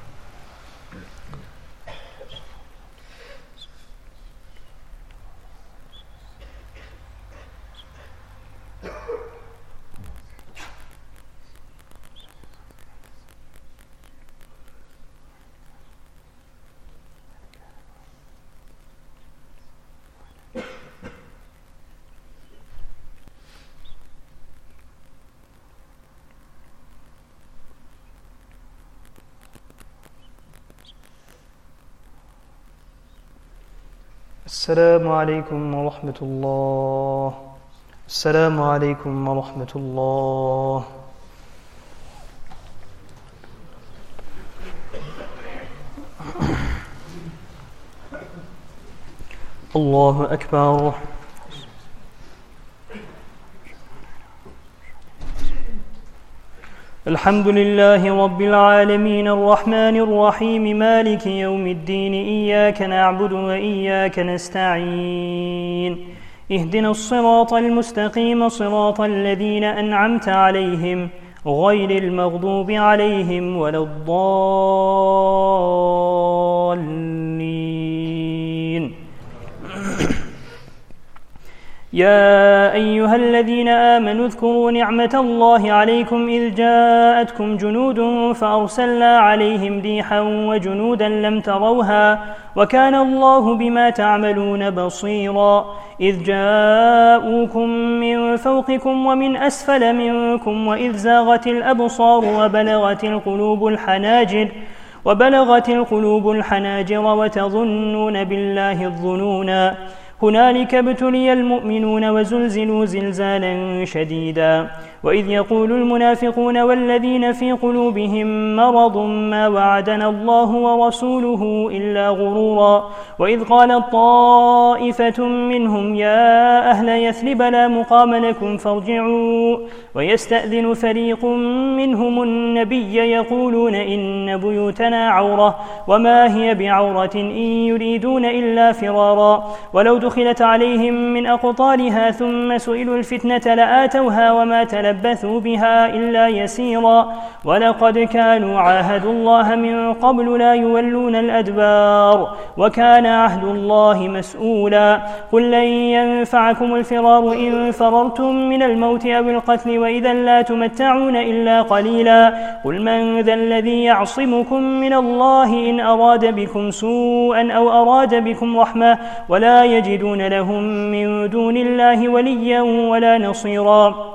السلام عليكم ورحمة الله السلام عليكم ورحمة الله الله أكبر الحمد لله رب العالمين الرحمن الرحيم مالك يوم الدين إياك نعبد وإياك نستعين اهدنا الصراط المستقيم صراط الذين أنعمت عليهم غير المغضوب عليهم ولا الضالين يا أيها الذين آمنوا اذكروا نعمة الله عليكم إذ جاءتكم جنود فأرسلنا عليهم ريحا وجنودا لم تروها وكان الله بما تعملون بصيرا إذ جاءوكم من فوقكم ومن أسفل منكم وإذ زاغت الأبصار وبلغت القلوب الحناجر وتظنون بالله الظنونا هنالك ابتلي المؤمنون وزلزلوا زلزالا شديدا وإذ يقول المنافقون والذين في قلوبهم مرض ما وعدنا الله ورسوله إلا غرورا وإذ قالت طائفة منهم يا أهل يثرب لا مقام لكم فارجعوا ويستأذن فريق منهم النبي يقولون إن بيوتنا عورة وما هي بعورة إن يريدون إلا فرارا ولو دخلت عليهم من أقطارها ثم سئلوا الفتنة لآتوها وما تلا لبثوا بها إلا يسيرا ولقد كانوا عاهدوا الله من قبل لا يولون الأدبار وكان عهد الله مسؤولا قل لن ينفعكم الفرار إن فررتم من الموت أو القتل وإذا لا تمتعون إلا قليلا قل من ذا الذي يعصمكم من الله إن أراد بكم سوءا أو أراد بكم رحمة ولا يجدون لهم من دون الله وليا ولا نصيرا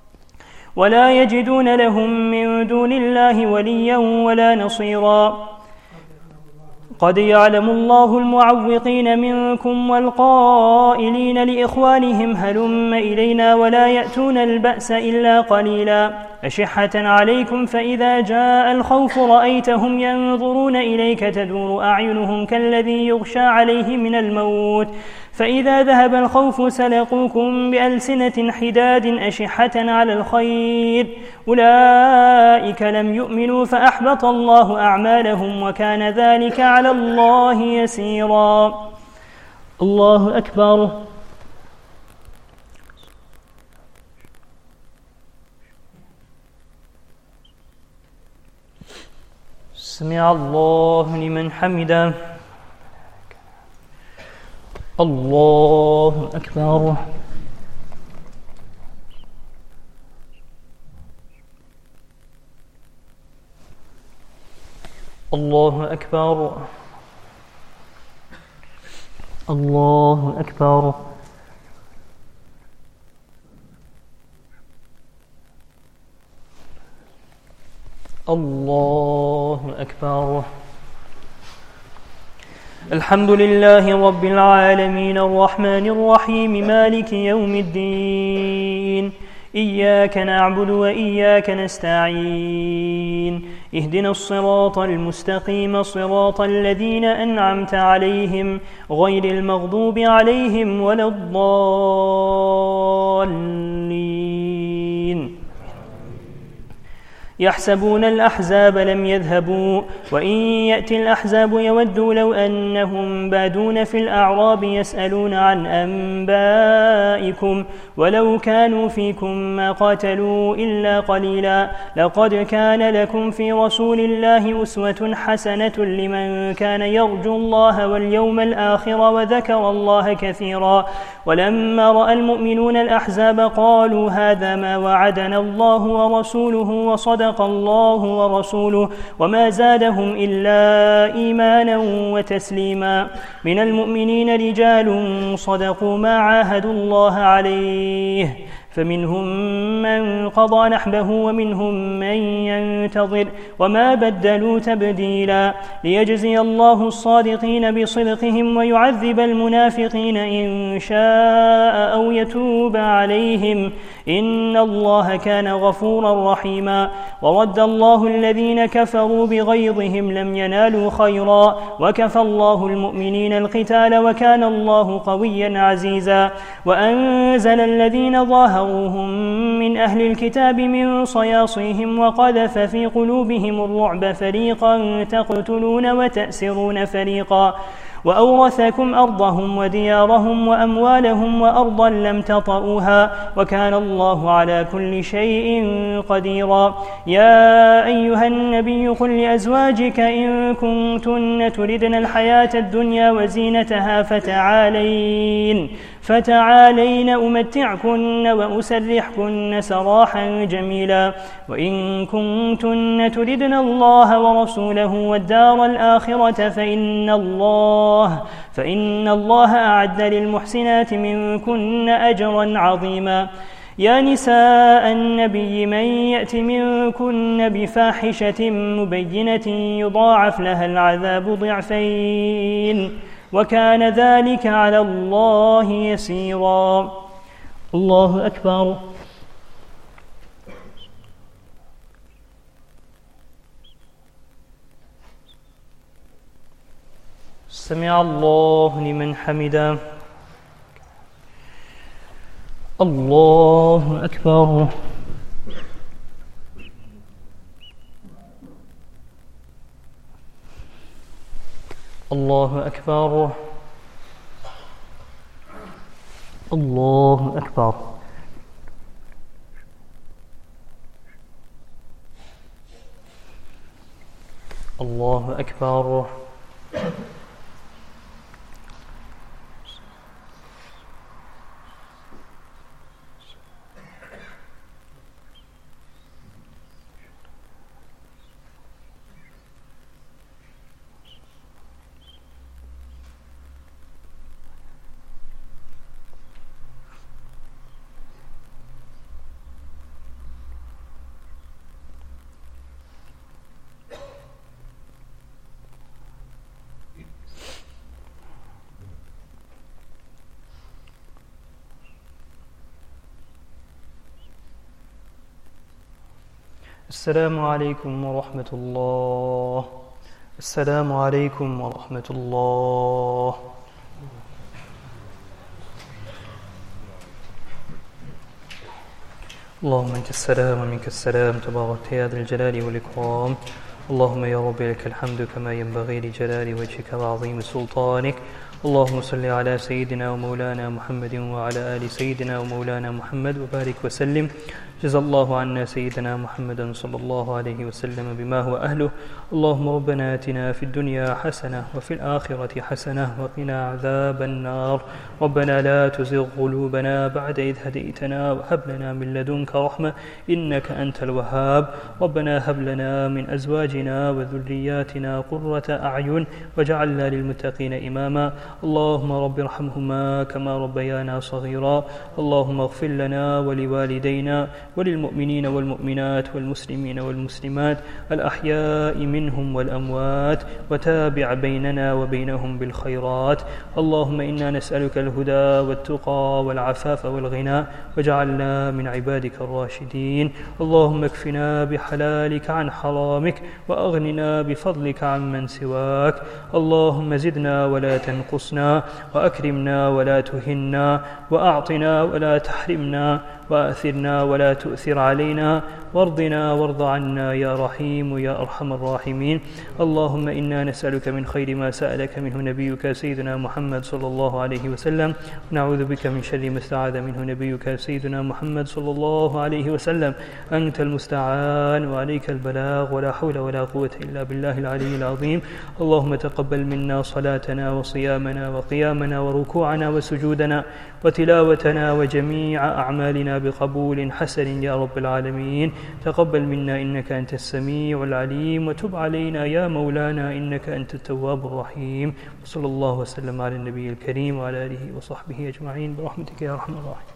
قد يعلم الله المعوقين منكم والقائلين لإخوانهم هلم إلينا ولا يأتون البأس إلا قليلا أشحة عليكم فإذا جاء الخوف رأيتهم ينظرون إليك تدور أعينهم كالذي يغشى عليه من الموت فإذا ذهب الخوف سلقوكم بألسنة حداد أشحة على الخير أولئك لم يؤمنوا فأحبط الله أعمالهم وكان ذلك على الله يسيرا. الله أكبر. سمع الله لمن حمده. الله أكبر. الله أكبر. الله أكبر. الله أكبر. الحمد لله رب العالمين الرحمن الرحيم مالك يوم الدين إياك نعبد وإياك نستعين اهدنا الصراط المستقيم صراط الذين أنعمت عليهم غير المغضوب عليهم ولا الضالين. يحسبون الأحزاب لم يذهبوا وإن يأتي الأحزاب يودوا لو أنهم بادون في الأعراب يسألون عن أنبائكم ولو كانوا فيكم ما قاتلوا إلا قليلا لقد كان لكم في رسول الله أسوة حسنة لمن كان يرجو الله واليوم الآخر وذكر الله كثيرا. ولما رأى المؤمنون الأحزاب قالوا هذا ما وعدنا الله ورسوله وصدق الله ورسوله وما زادهم إلا إيمانا وتسليما. من المؤمنين رجال صدقوا ما عاهدوا الله عليه فمنهم من قضى نحبه ومنهم من ينتظر وما بدلوا تبديلا ليجزي الله الصادقين بصدقهم ويعذب المنافقين إن شاء أو يتوب عليهم إن الله كان غفورا رحيما. ورد الله الذين كفروا بغيظهم لم ينالوا خيرا وكفى الله المؤمنين القتال وكان الله قويا عزيزا. وأنزل الذين ظاهروهم من أهل الكتاب من صياصيهم وقذف في قلوبهم الرعب فريقا تقتلون وتأسرون فريقا وأورثكم أرضهم وديارهم وأموالهم وأرضا لم تطئوها وكان الله على كل شيء قديرا. يا أيها النبي قل لأزواجك إن كنتن تردن الحياة الدنيا وزينتها فتعالين أمتعكن وأسرحكن سراحا جميلا. وإن كنتن تردن الله ورسوله والدار الآخرة فإن الله أعد للمحسنات منكن أجرا عظيما. يا نساء النبي من يأت منكن بفاحشة مبينة يضاعف لها العذاب ضعفين وكان ذلك على الله يسيرا. الله أكبر. سمع الله لمن حمده. الله أكبر. الله أكبر. الله أكبر. الله أكبر. السلام عليكم ورحمة الله. السلام عليكم ورحمة الله. اللهم أنت السلام ومنك السلام، تبارك يا ذا الجلال والإكرام. اللهم يا رب لك الحمد كما ينبغي لجلال وجهك وعظيم سلطانك. اللهم صل على سيدنا ومولانا محمد وعلى آل سيدنا ومولانا محمد وبارك وسلم. جزا الله عنا سيدنا محمدا صلى الله عليه وسلم بما هو أهله. اللهم ربنا آتنا في الدنيا حسنة وفي الآخرة حسنة وقنا عذاب النار. ربنا لا تزغ قلوبنا بعد إذ هديتنا وهب لنا من لدنك رحمة إنك أنت الوهاب. ربنا هب لنا من أزواجنا وذرياتنا قرة أعين واجعلنا للمتقين إماما. اللهم رب ارحمهما كما ربيانا صغيرا. اللهم اغفر لنا ولوالدينا وللمؤمنين والمؤمنات والمسلمين والمسلمات الأحياء منهم والأموات، وتابع بيننا وبينهم بالخيرات. اللهم إنا نسألك الهدى والتقى والعفاف والغنى، واجعلنا من عبادك الراشدين. اللهم اكفنا بحلالك عن حرامك، وأغننا بفضلك عن من سواك. اللهم زدنا ولا تنقصنا، وأكرمنا ولا تهنا، وأعطنا ولا تحرمنا، وآثرنا ولا تؤثر علينا، وارضنا وارض عنا يا رحيم يا أرحم الراحمين. اللهم إنا نسألك من خير ما سألك منه نبيك سيدنا محمد صلى الله عليه وسلم، ونعوذ بك من شر ما استعاذ منه نبيك سيدنا محمد صلى الله عليه وسلم. أنت المستعان وعليك البلاغ، ولا حول ولا قوة إلا بالله العلي العظيم. اللهم تقبل منا صلاتنا وصيامنا وقيامنا وركوعنا وسجودنا وتلاوتنا وجميع أعمالنا بقبول حسن يا رب العالمين. تقبل منا إنك أنت السميع العليم، وتب علينا يا مولانا إنك أنت التواب الرحيم. وصلى الله وسلم على النبي الكريم وعلى آله وصحبه أجمعين برحمتك يا أرحم الراحمين.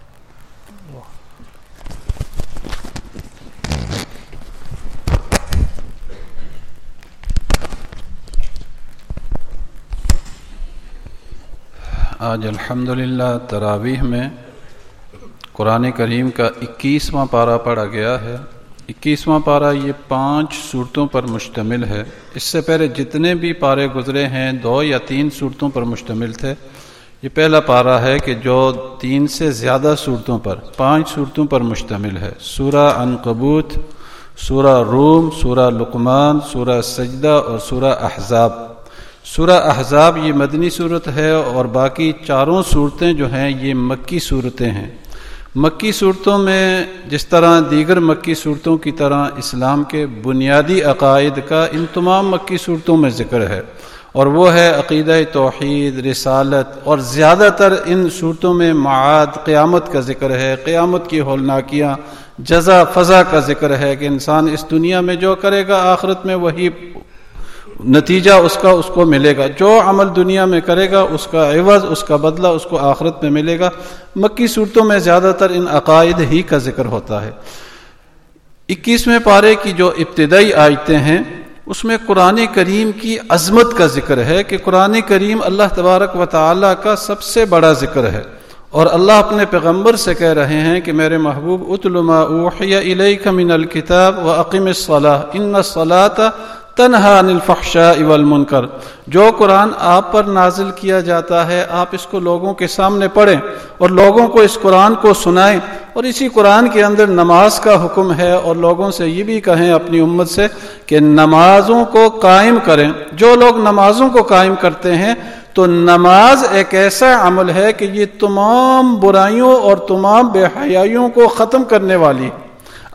आज अल्हम्दुलिल्लाह तरावीह में कुरान करीम का 21वां पारा पढ़ा गया है। 21वां पारा ये 5 सूरतों पर मुश्तमिल है। इससे पहले जितने भी पारे गुजरे हैं 2 या 3 सूरतों पर मुश्तमिल थे। ये पहला पारा है कि जो 3 से ज़्यादा सूरतों पर 5 सूरतों पर मुश्तमिल है। सूरा अनकबूत, सूरा रूम, सूरा लुकमान, सूरा सजदा और सूरा अहज़ाब। सूरा अहज़ाब ये मदनी सूरत है और बाकी 4 सूरतें जो हैं ये मक्की सूरतें हैं। मक्की सूरतों में जिस तरह दीगर मक्की सूरतों की तरह इस्लाम के बुनियादी अकायद का इन तमाम मक्की सूरतों में ज़िक्र है, और वो है अक़ीदा तौहीद, रिसालत, और ज़्यादातर इन सूरतों में माद क़यामत का ज़िक्र है। क़यामत की होलनाकियाँ, जज़ा फ़ज़ा का ज़िक्र है कि इंसान इस दुनिया में जो करेगा आखिरत में वही नतीजा उसको मिलेगा। जो अमल दुनिया में करेगा उसका एवज़, उसका बदला उसको आखिरत में मिलेगा। मक्की सूरतों में ज़्यादातर इन अकायद ही का जिक्र होता है। 21वें पारे की जो इब्तिदाई आयतें हैं उसमें कुरान करीम की अज़मत का जिक्र है कि कुरान करीम अल्लाह तबारक व तआला का सबसे बड़ा जिक्र है, और अल्लाह अपने पैगम्बर से कह रहे हैं कि मेरे महबूब उतलु मा ऊहिया इलैका मिनल किताब व अक़िमिस सलाह इन्नस सलाता तन्हा अनिल फ़हशाइ वल मुनकर। जो कुरान आप पर नाजिल किया जाता है आप इसको लोगों के सामने पढ़ें और लोगों को इस कुरान को सुनाएं, और इसी कुरान के अंदर नमाज का हुक्म है, और लोगों से ये भी कहें अपनी उम्मत से कि नमाजों को कायम करें। जो लोग नमाजों को कायम करते हैं तो नमाज एक ऐसा अमल है कि ये तमाम बुराइयों और तमाम बेहयाइयों को ख़त्म करने वाली।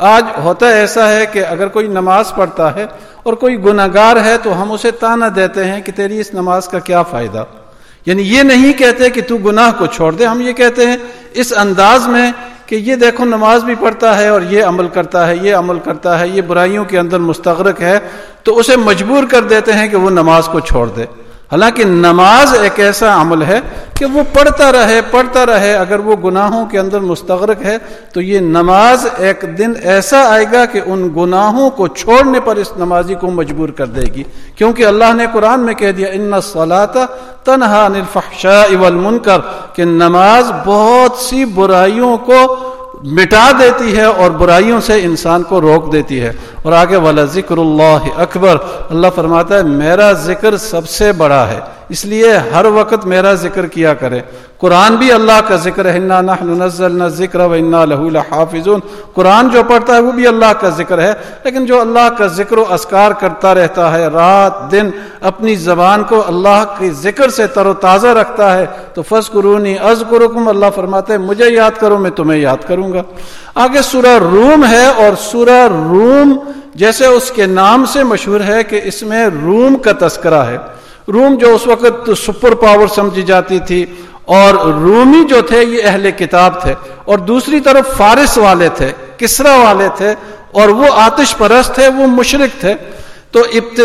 आज होता ऐसा है कि अगर कोई नमाज पढ़ता है और कोई गुनाहगार है तो हम उसे ताना देते हैं कि तेरी इस नमाज का क्या फायदा। यानी ये नहीं कहते कि तू गुनाह को छोड़ दे, हम ये कहते हैं इस अंदाज में कि ये देखो नमाज भी पढ़ता है और ये अमल करता है, ये अमल करता है, ये बुराइयों के अंदर मुस्तगरक है, तो उसे मजबूर कर देते हैं कि वो नमाज को छोड़ दे। हालांकि नमाज एक ऐसा अमल है कि वो पढ़ता रहे। अगर वो गुनाहों के अंदर मुस्तगरक है तो ये नमाज एक दिन ऐसा आएगा कि उन गुनाहों को छोड़ने पर इस नमाजी को मजबूर कर देगी। क्योंकि अल्लाह ने कुरान में कह दिया इन्ना सलाता तन्हा अनिल फहशाइ वल मुनकर, कि नमाज बहुत सी बुराइयों को मिटा देती है और बुराइयों से इंसान को रोक देती है। और आगे वाला ज़िक्रुल्लाह अकबर, अल्लाह फरमाता है मेरा जिक्र सबसे बड़ा है, इसलिए हर वक्त मेरा जिक्र किया करें। कुरान भी अल्लाह का जिक्र है, इन्ना नहनु नज़्ज़लना ज़िक्र व इन्ना लहू लहाफ़िज़ून। कुरान जो पढ़ता है वो भी अल्लाह का जिक्र है, लेकिन जो अल्लाह का जिक्र व अस्कार करता रहता है, रात दिन अपनी ज़बान को अल्लाह के जिक्र से तरोताज़ा रखता है, तो फ़ज़्कुरूनी अज़्कुरुकुम, अल्लाह फरमाते हैं मुझे याद करो मैं तुम्हें याद करूंगा। आगे सूरह रूम है, और सूरह रूम जैसे उसके नाम से मशहूर है कि इसमें रूम का तस्करा है। रूम जो उस वक्त सुपर पावर समझी जाती थी, और रूमी जो थे ये अहले किताब थे, और दूसरी तरफ फारिस वाले थे, किसरा वाले थे, और वो आतिश परस्त थे, वो मुशरिक थे। तो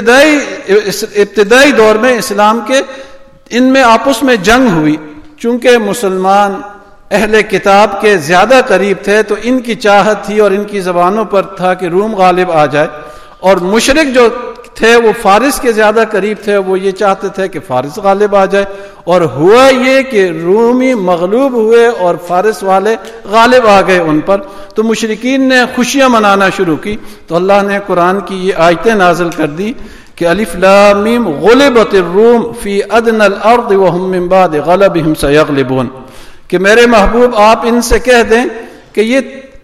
इब्तिदाई दौर में इस्लाम के इनमें आपस में जंग हुई। चूंकि मुसलमान अहले किताब के ज्यादा करीब थे तो इनकी चाहत थी और इनकी जबानों पर था कि रूम गालिब आ जाए, और मुशरिक जो थे वो फारिस के ज्यादा करीब थे, वो ये चाहते थे कि फारिस गालिब आ जाए। और हुआ ये कि रूमी मगलूब हुए और फारिस वाले गालिब आ गए उन पर। तो मुशरिकीन ने खुशियां मनाना शुरू की। तो अल्लाह ने कुरान की ये आयतें नाजिल कर दी कि अलिफ लाम मीम गुलिबतिर रूम फी अदनल अर्द व हुम मिन बाद गलबिहिम सयगलिबून, कि मेरे महबूब आप इनसे कह दें कि ये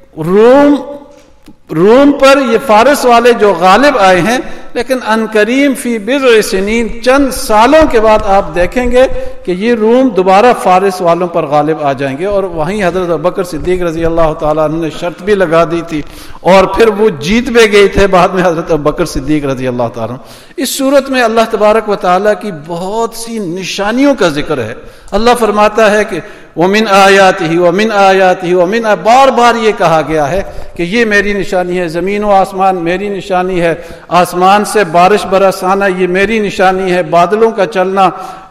रूम पर ये फारिस वाले जो गालिब आए हैं, लेकिन अनकरीम फी बिज़अ सिनीन, चंद सालों के बाद आप देखेंगे कि ये रूम दोबारा फारिस वालों पर गालिब आ जाएंगे। और वहीं हजरत अबू बकर सिद्दीक रजी अल्लाह ताला अन्हु ने शर्त भी लगा दी थी, और फिर वो जीत भी गए थे बाद में हजरत अबू बकर सिद्दीक रजी अल्लाह ताला। इस सूरत में अल्लाह तबारक व ताला की बहुत सी निशानियों का जिक्र है। अल्लाह फरमाता है कि वमिन आयातिही वमिन आयातिही वमिन, बार बार ये कहा गया है कि ये मेरी निशानी है, जमीन व आसमान मेरी निशानी है, आसमान से बारिश बरसाना ये मेरी निशानी है, बादलों का चलना,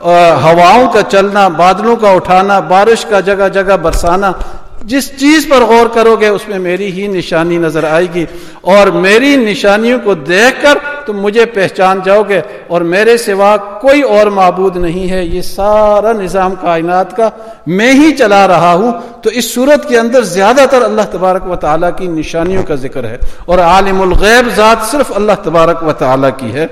हवाओं का चलना, बादलों का उठाना, बारिश का जगह जगह बरसाना, जिस चीज पर गौर करोगे उसमें मेरी ही निशानी नजर आएगी। और मेरी निशानियों को देखकर तुम मुझे पहचान जाओगे, और मेरे सिवा कोई और माबूद नहीं है, ये सारा निजाम कायनात का मैं ही चला रहा हूं। तो इस सूरत के अंदर ज्यादातर अल्लाह तबारक व तआला की निशानियों का जिक्र है, और आलिमुल गैब जात सिर्फ अल्लाह तबारक व तआला की है।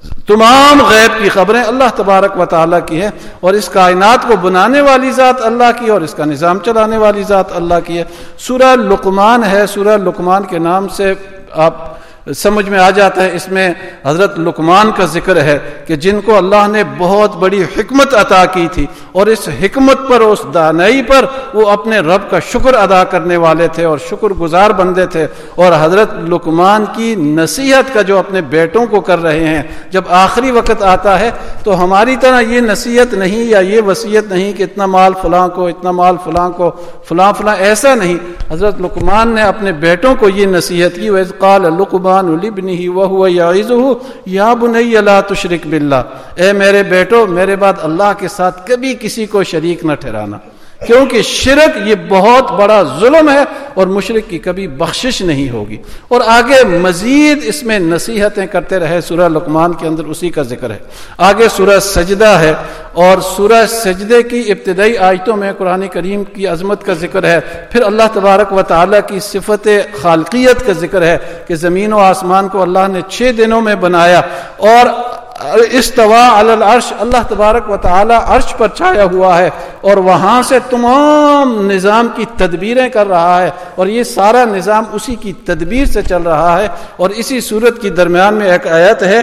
तमाम गैब की खबरें अल्लाह तबारक व तआला की है, और इस कायनात को बनाने वाली जात अल्लाह की, और इसका निजाम चलाने वाली जात अल्लाह की है। सूरह लुकमान है, सूरह लुकमान के नाम से आप समझ में आ जाता है, इसमें हजरत लुकमान का जिक्र है कि जिनको अल्लाह ने बहुत बड़ी हिकमत अता की थी, और इस हिकमत पर, उस दानाई पर वो अपने रब का शुक्र अदा करने वाले थे और शुक्रगुजार बंदे थे। और हजरत लुकमान की नसीहत का जो अपने बेटों को कर रहे हैं, जब आखिरी वक्त आता है तो हमारी तरह ये नसीहत नहीं या ये वसीयत नहीं कि इतना माल फलां को, इतना माल फलां को, फलां फलां, ऐसा नहीं। हजरत लुकमान ने अपने बेटों को ये नसीहत की, वह क़ाल लुकमान लिब्निही व हुवा याइज़ुहु या बुनय्या ला तुशरिक बिल्लाह, ए मेरे बेटो मेरे बाद अल्लाह के साथ कभी किसी को शरीक न ठहराना, क्योंकि शिरक ये बहुत बड़ा जुल्म है और मुशरिक की कभी बख्शिश नहीं होगी। और आगे मजीद इसमें नसीहतें करते रहे। सूरह लुकमान के अंदर उसी का जिक्र है। आगे सूरह सजदा है, और सूरह सजदे की इब्तिदाई आयतों में कुरान करीम की अजमत का जिक्र है। फिर अल्लाह तबारक व तआला की सिफत खालकियत का जिक्र है कि ज़मीन व आसमान को अल्लाह ने 6 दिनों में बनाया, और इस्तवा अलल अर्श, अल्लाह तबारक व तआला अर्श पर छाया हुआ है और वहां से तमाम निज़ाम की तदबीरें कर रहा है, और ये सारा निज़ाम उसी की तदबीर से चल रहा है। और इसी सूरत की दरमियान में एक आयत है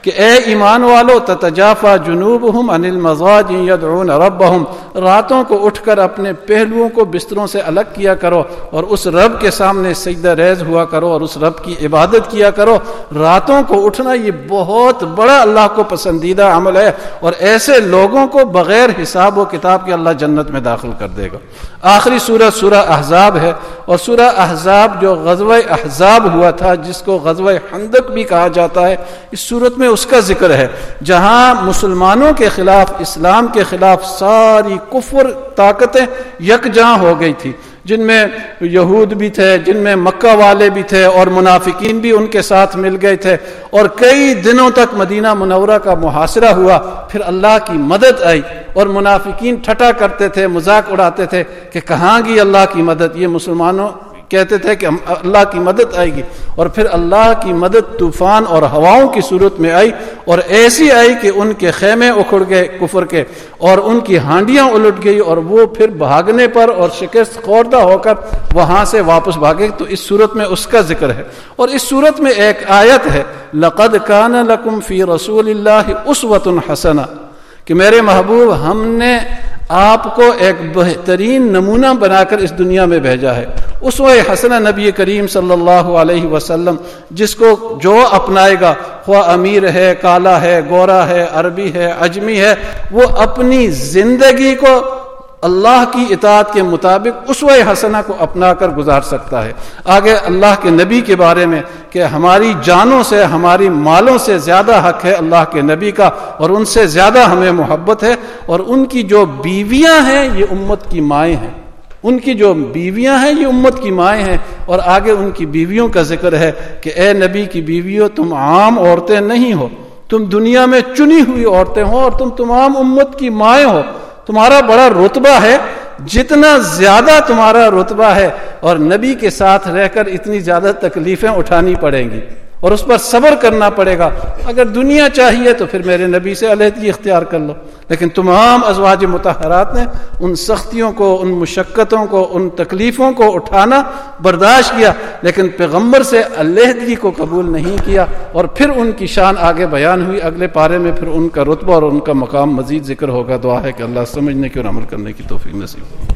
कि ए ईमान वालो ततजाफा जुनूबहुम अनिल मज़ाजि यदऊन रब्बहुम, रातों को उठकर अपने पहलुओं को बिस्तरों से अलग किया करो और उस रब के सामने सजदा रेज हुआ करो और उस रब की इबादत किया करो। रातों को उठना ये बहुत बड़ा अल्लाह को पसंदीदा अमल है और ऐसे लोगों को बगैर हिसाब व किताब के अल्लाह जन्नत में दाखिल कर देगा। आखिरी सूरह सूरह अहज़ाब है और सूरह अहज़ाब जो ग़ज़वा अहज़ाब हुआ था, जिसको ग़ज़वा खंदक भी कहा जाता है, इस सूरत में उसका जिक्र है जहां मुसलमानों के खिलाफ, इस्लाम के खिलाफ सारी कुफ्र ताकतें यकजां हो गई थी, जिनमें यहूद भी थे, जिनमें मक्का वाले भी थे और मुनाफिकीन भी उनके साथ मिल गए थे और कई दिनों तक मदीना मुनव्वरा का मुहासरा हुआ। फिर अल्लाह की मदद आई और मुनाफिकीन ठट्ठा करते थे, मजाक उड़ाते थे कि कहाँ गई अल्लाह की मदद। ये मुसलमानों कहते थे कि अल्लाह की मदद आएगी और फिर अल्लाह की मदद तूफान और हवाओं की सूरत में आई और ऐसी आई कि उनके खेमे उखड़ गए कुफर के और उनकी हांडियां उलट गई और वो फिर भागने पर और शिकस्त खोरदा होकर वहां से वापस भागे। तो इस सूरत में उसका जिक्र है और इस सूरत में एक आयत है, लक़द कान लकुम फी रसूलिल्लाहि उस्वतुन हसना, कि मेरे महबूब हमने आपको एक बेहतरीन नमूना बनाकर इस दुनिया में भेजा है। उसवे हसना नबी करीम सल्लल्लाहु अलैहि वसल्लम, जिसको जो अपनाएगा, ख्वा अमीर है, काला है, गोरा है, अरबी है, अजमी है, वो अपनी जिंदगी को अल्लाह की इताअत के मुताबिक उसवे हसना को अपना कर गुजार सकता है। आगे अल्लाह के नबी के बारे में कि हमारी जानों से, हमारी मालों से ज्यादा हक है अल्लाह के नबी का और उनसे ज्यादा हमें मोहब्बत है और उनकी जो बीवियां हैं ये उम्मत की माएँ हैं, उनकी जो बीवियां हैं ये उम्मत की माएँ हैं। और आगे उनकी बीवियों का जिक्र है कि ए नबी की बीवियों, तुम आम औरतें नहीं हो, तुम दुनिया में चुनी हुई औरतें हो और तुम तमाम उम्मत की माएँ हो। तुम्हारा बड़ा रुतबा है, जितना ज्यादा तुम्हारा रुतबा है और नबी के साथ रहकर इतनी ज्यादा तकलीफें उठानी पड़ेंगी और उस पर सब्र करना पड़ेगा। अगर दुनिया चाहिए तो फिर मेरे नबी से अलहदगी इख्तियार कर लो, लेकिन तमाम अज़वाज मुतहरात ने उन सख्तियों को, उन मुशक्क़तों को, उन तकलीफ़ों को उठाना बर्दाश्त किया, लेकिन पैगम्बर से अलहदगी को कबूल नहीं किया। और फिर उनकी शान आगे बयान हुई अगले पारे में, फिर उनका रुतबा और उनका मकाम मजीद जिक्र होगा। दुआ है कि अल्लाह समझने की और अमल करने की तौफीक नसीब हो।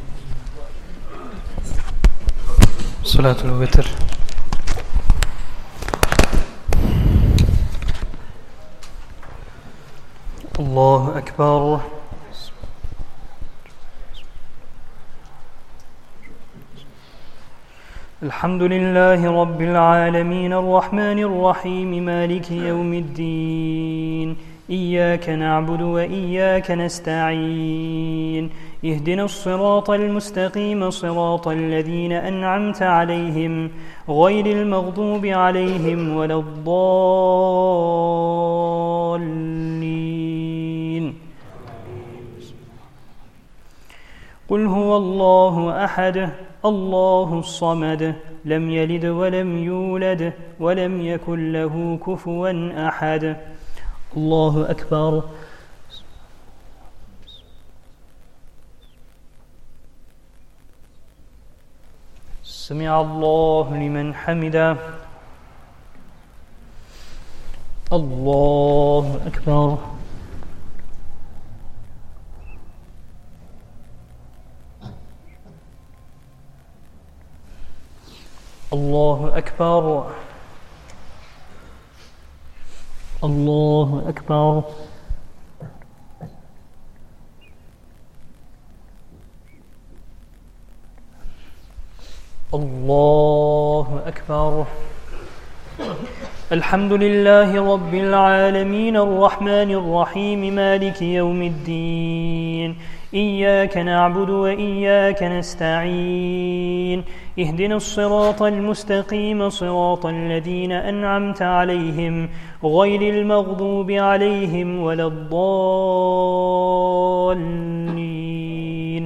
सलातुल वितर। अल्लाहु अकबर। अल्हम्दुलिल्लाहि रब्बिल आलमीन अर्रहमानिर रहीम मालिकि यौमिद्दीन इय्याका नअबुदु व इय्याका नस्तईन इहदिनस सिरातल मुस्तकीम सिरातल लज़ीना अनअमता अलैहिम गैरिल मग़दूबि अलैहिम वलद्दाल्लीन। क़ुल हुवल्लाहु अहद अल्लाहुस समद लम यलिद वलम यूलद वलम यकुल लहू कुफुवन अहद। अल्लाहु अकबर। समिअ अल्लाहु लिमन हमिदा। अल्लाहु अकबर। अल्लाहु अकबर। अल्लाहु अकबर। अल्लाहु अकबर। अल्हम्दुलिल्लाहि रब्बिल आलमीन अर्रहमानिर रहीम मालिकि यौमिद्दीन इय्याका नअबुदु व इय्याका नस्तईन इहदिनस सिरातल मुस्तकीम सिरातल लज़ीना अनअमता अलैहिम गैरिल मग़दूबि अलैहिम वलद्दाल्लीन।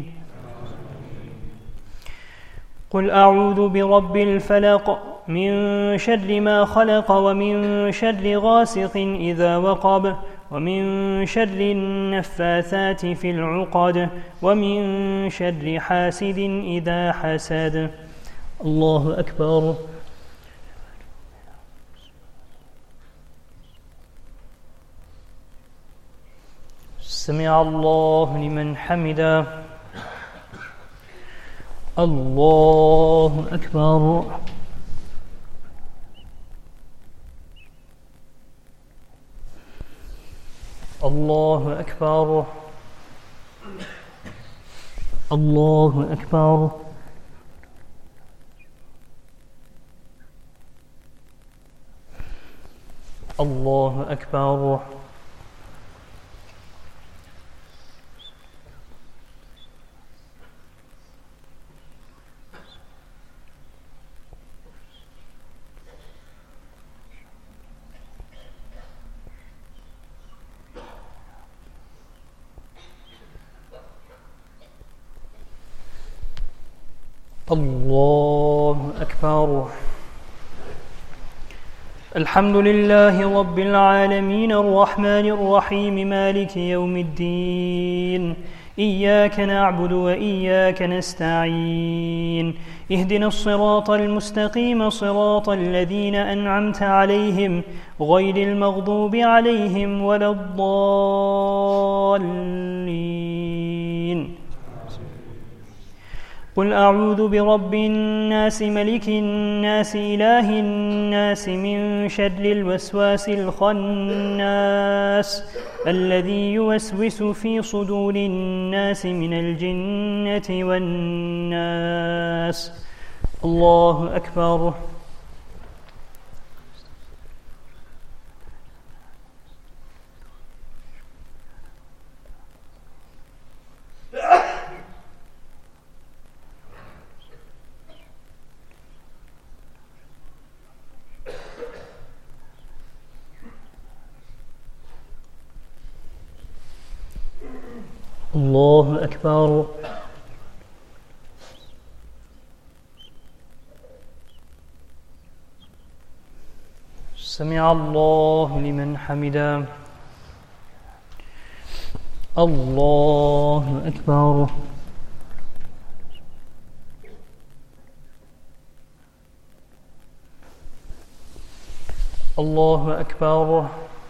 क़ुल अऊज़ु बिरब्बिल फ़लक़ मिन शर्रि मा ख़लक़ व मिन शर्रि गासिक़िन इज़ा वक़ब व मिन शर्रि नफ़्फ़ाथाति फ़िल उक़द व मिन शर्रि हासिदिन इज़ा हसद। अल्लाहु अकबर। سمع الله لمن حمده. الله أكبر. الله أكبر. الله أكبر. الله أكبر. الله أكبر. الحمد لله رب العالمين الرحمن الرحيم مالك يوم الدين. إياك نعبد وإياك نستعين. اهدنا الصراط المستقيم صراط الذين أنعمت عليهم غير المغضوب عليهم ولا الضالين. قل أعوذ برب الناس ملك الناس إله الناس من شر الوسواس الخناس الذي يوسوس في صدور الناس من الجنة والناس. الله أكبر. الله أكبر. سمع الله لمن حمده. الله أكبر. الله أكبر.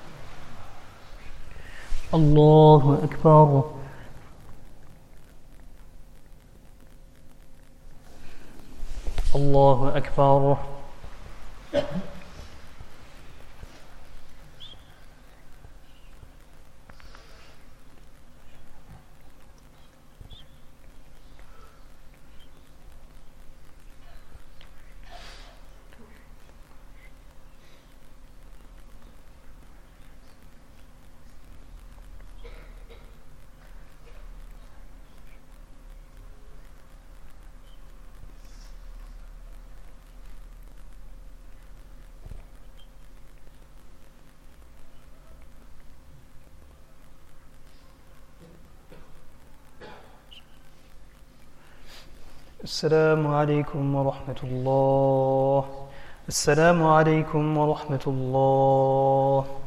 الله أكبر. الله أكبر. السلام عليكم ورحمة الله. السلام عليكم ورحمة الله.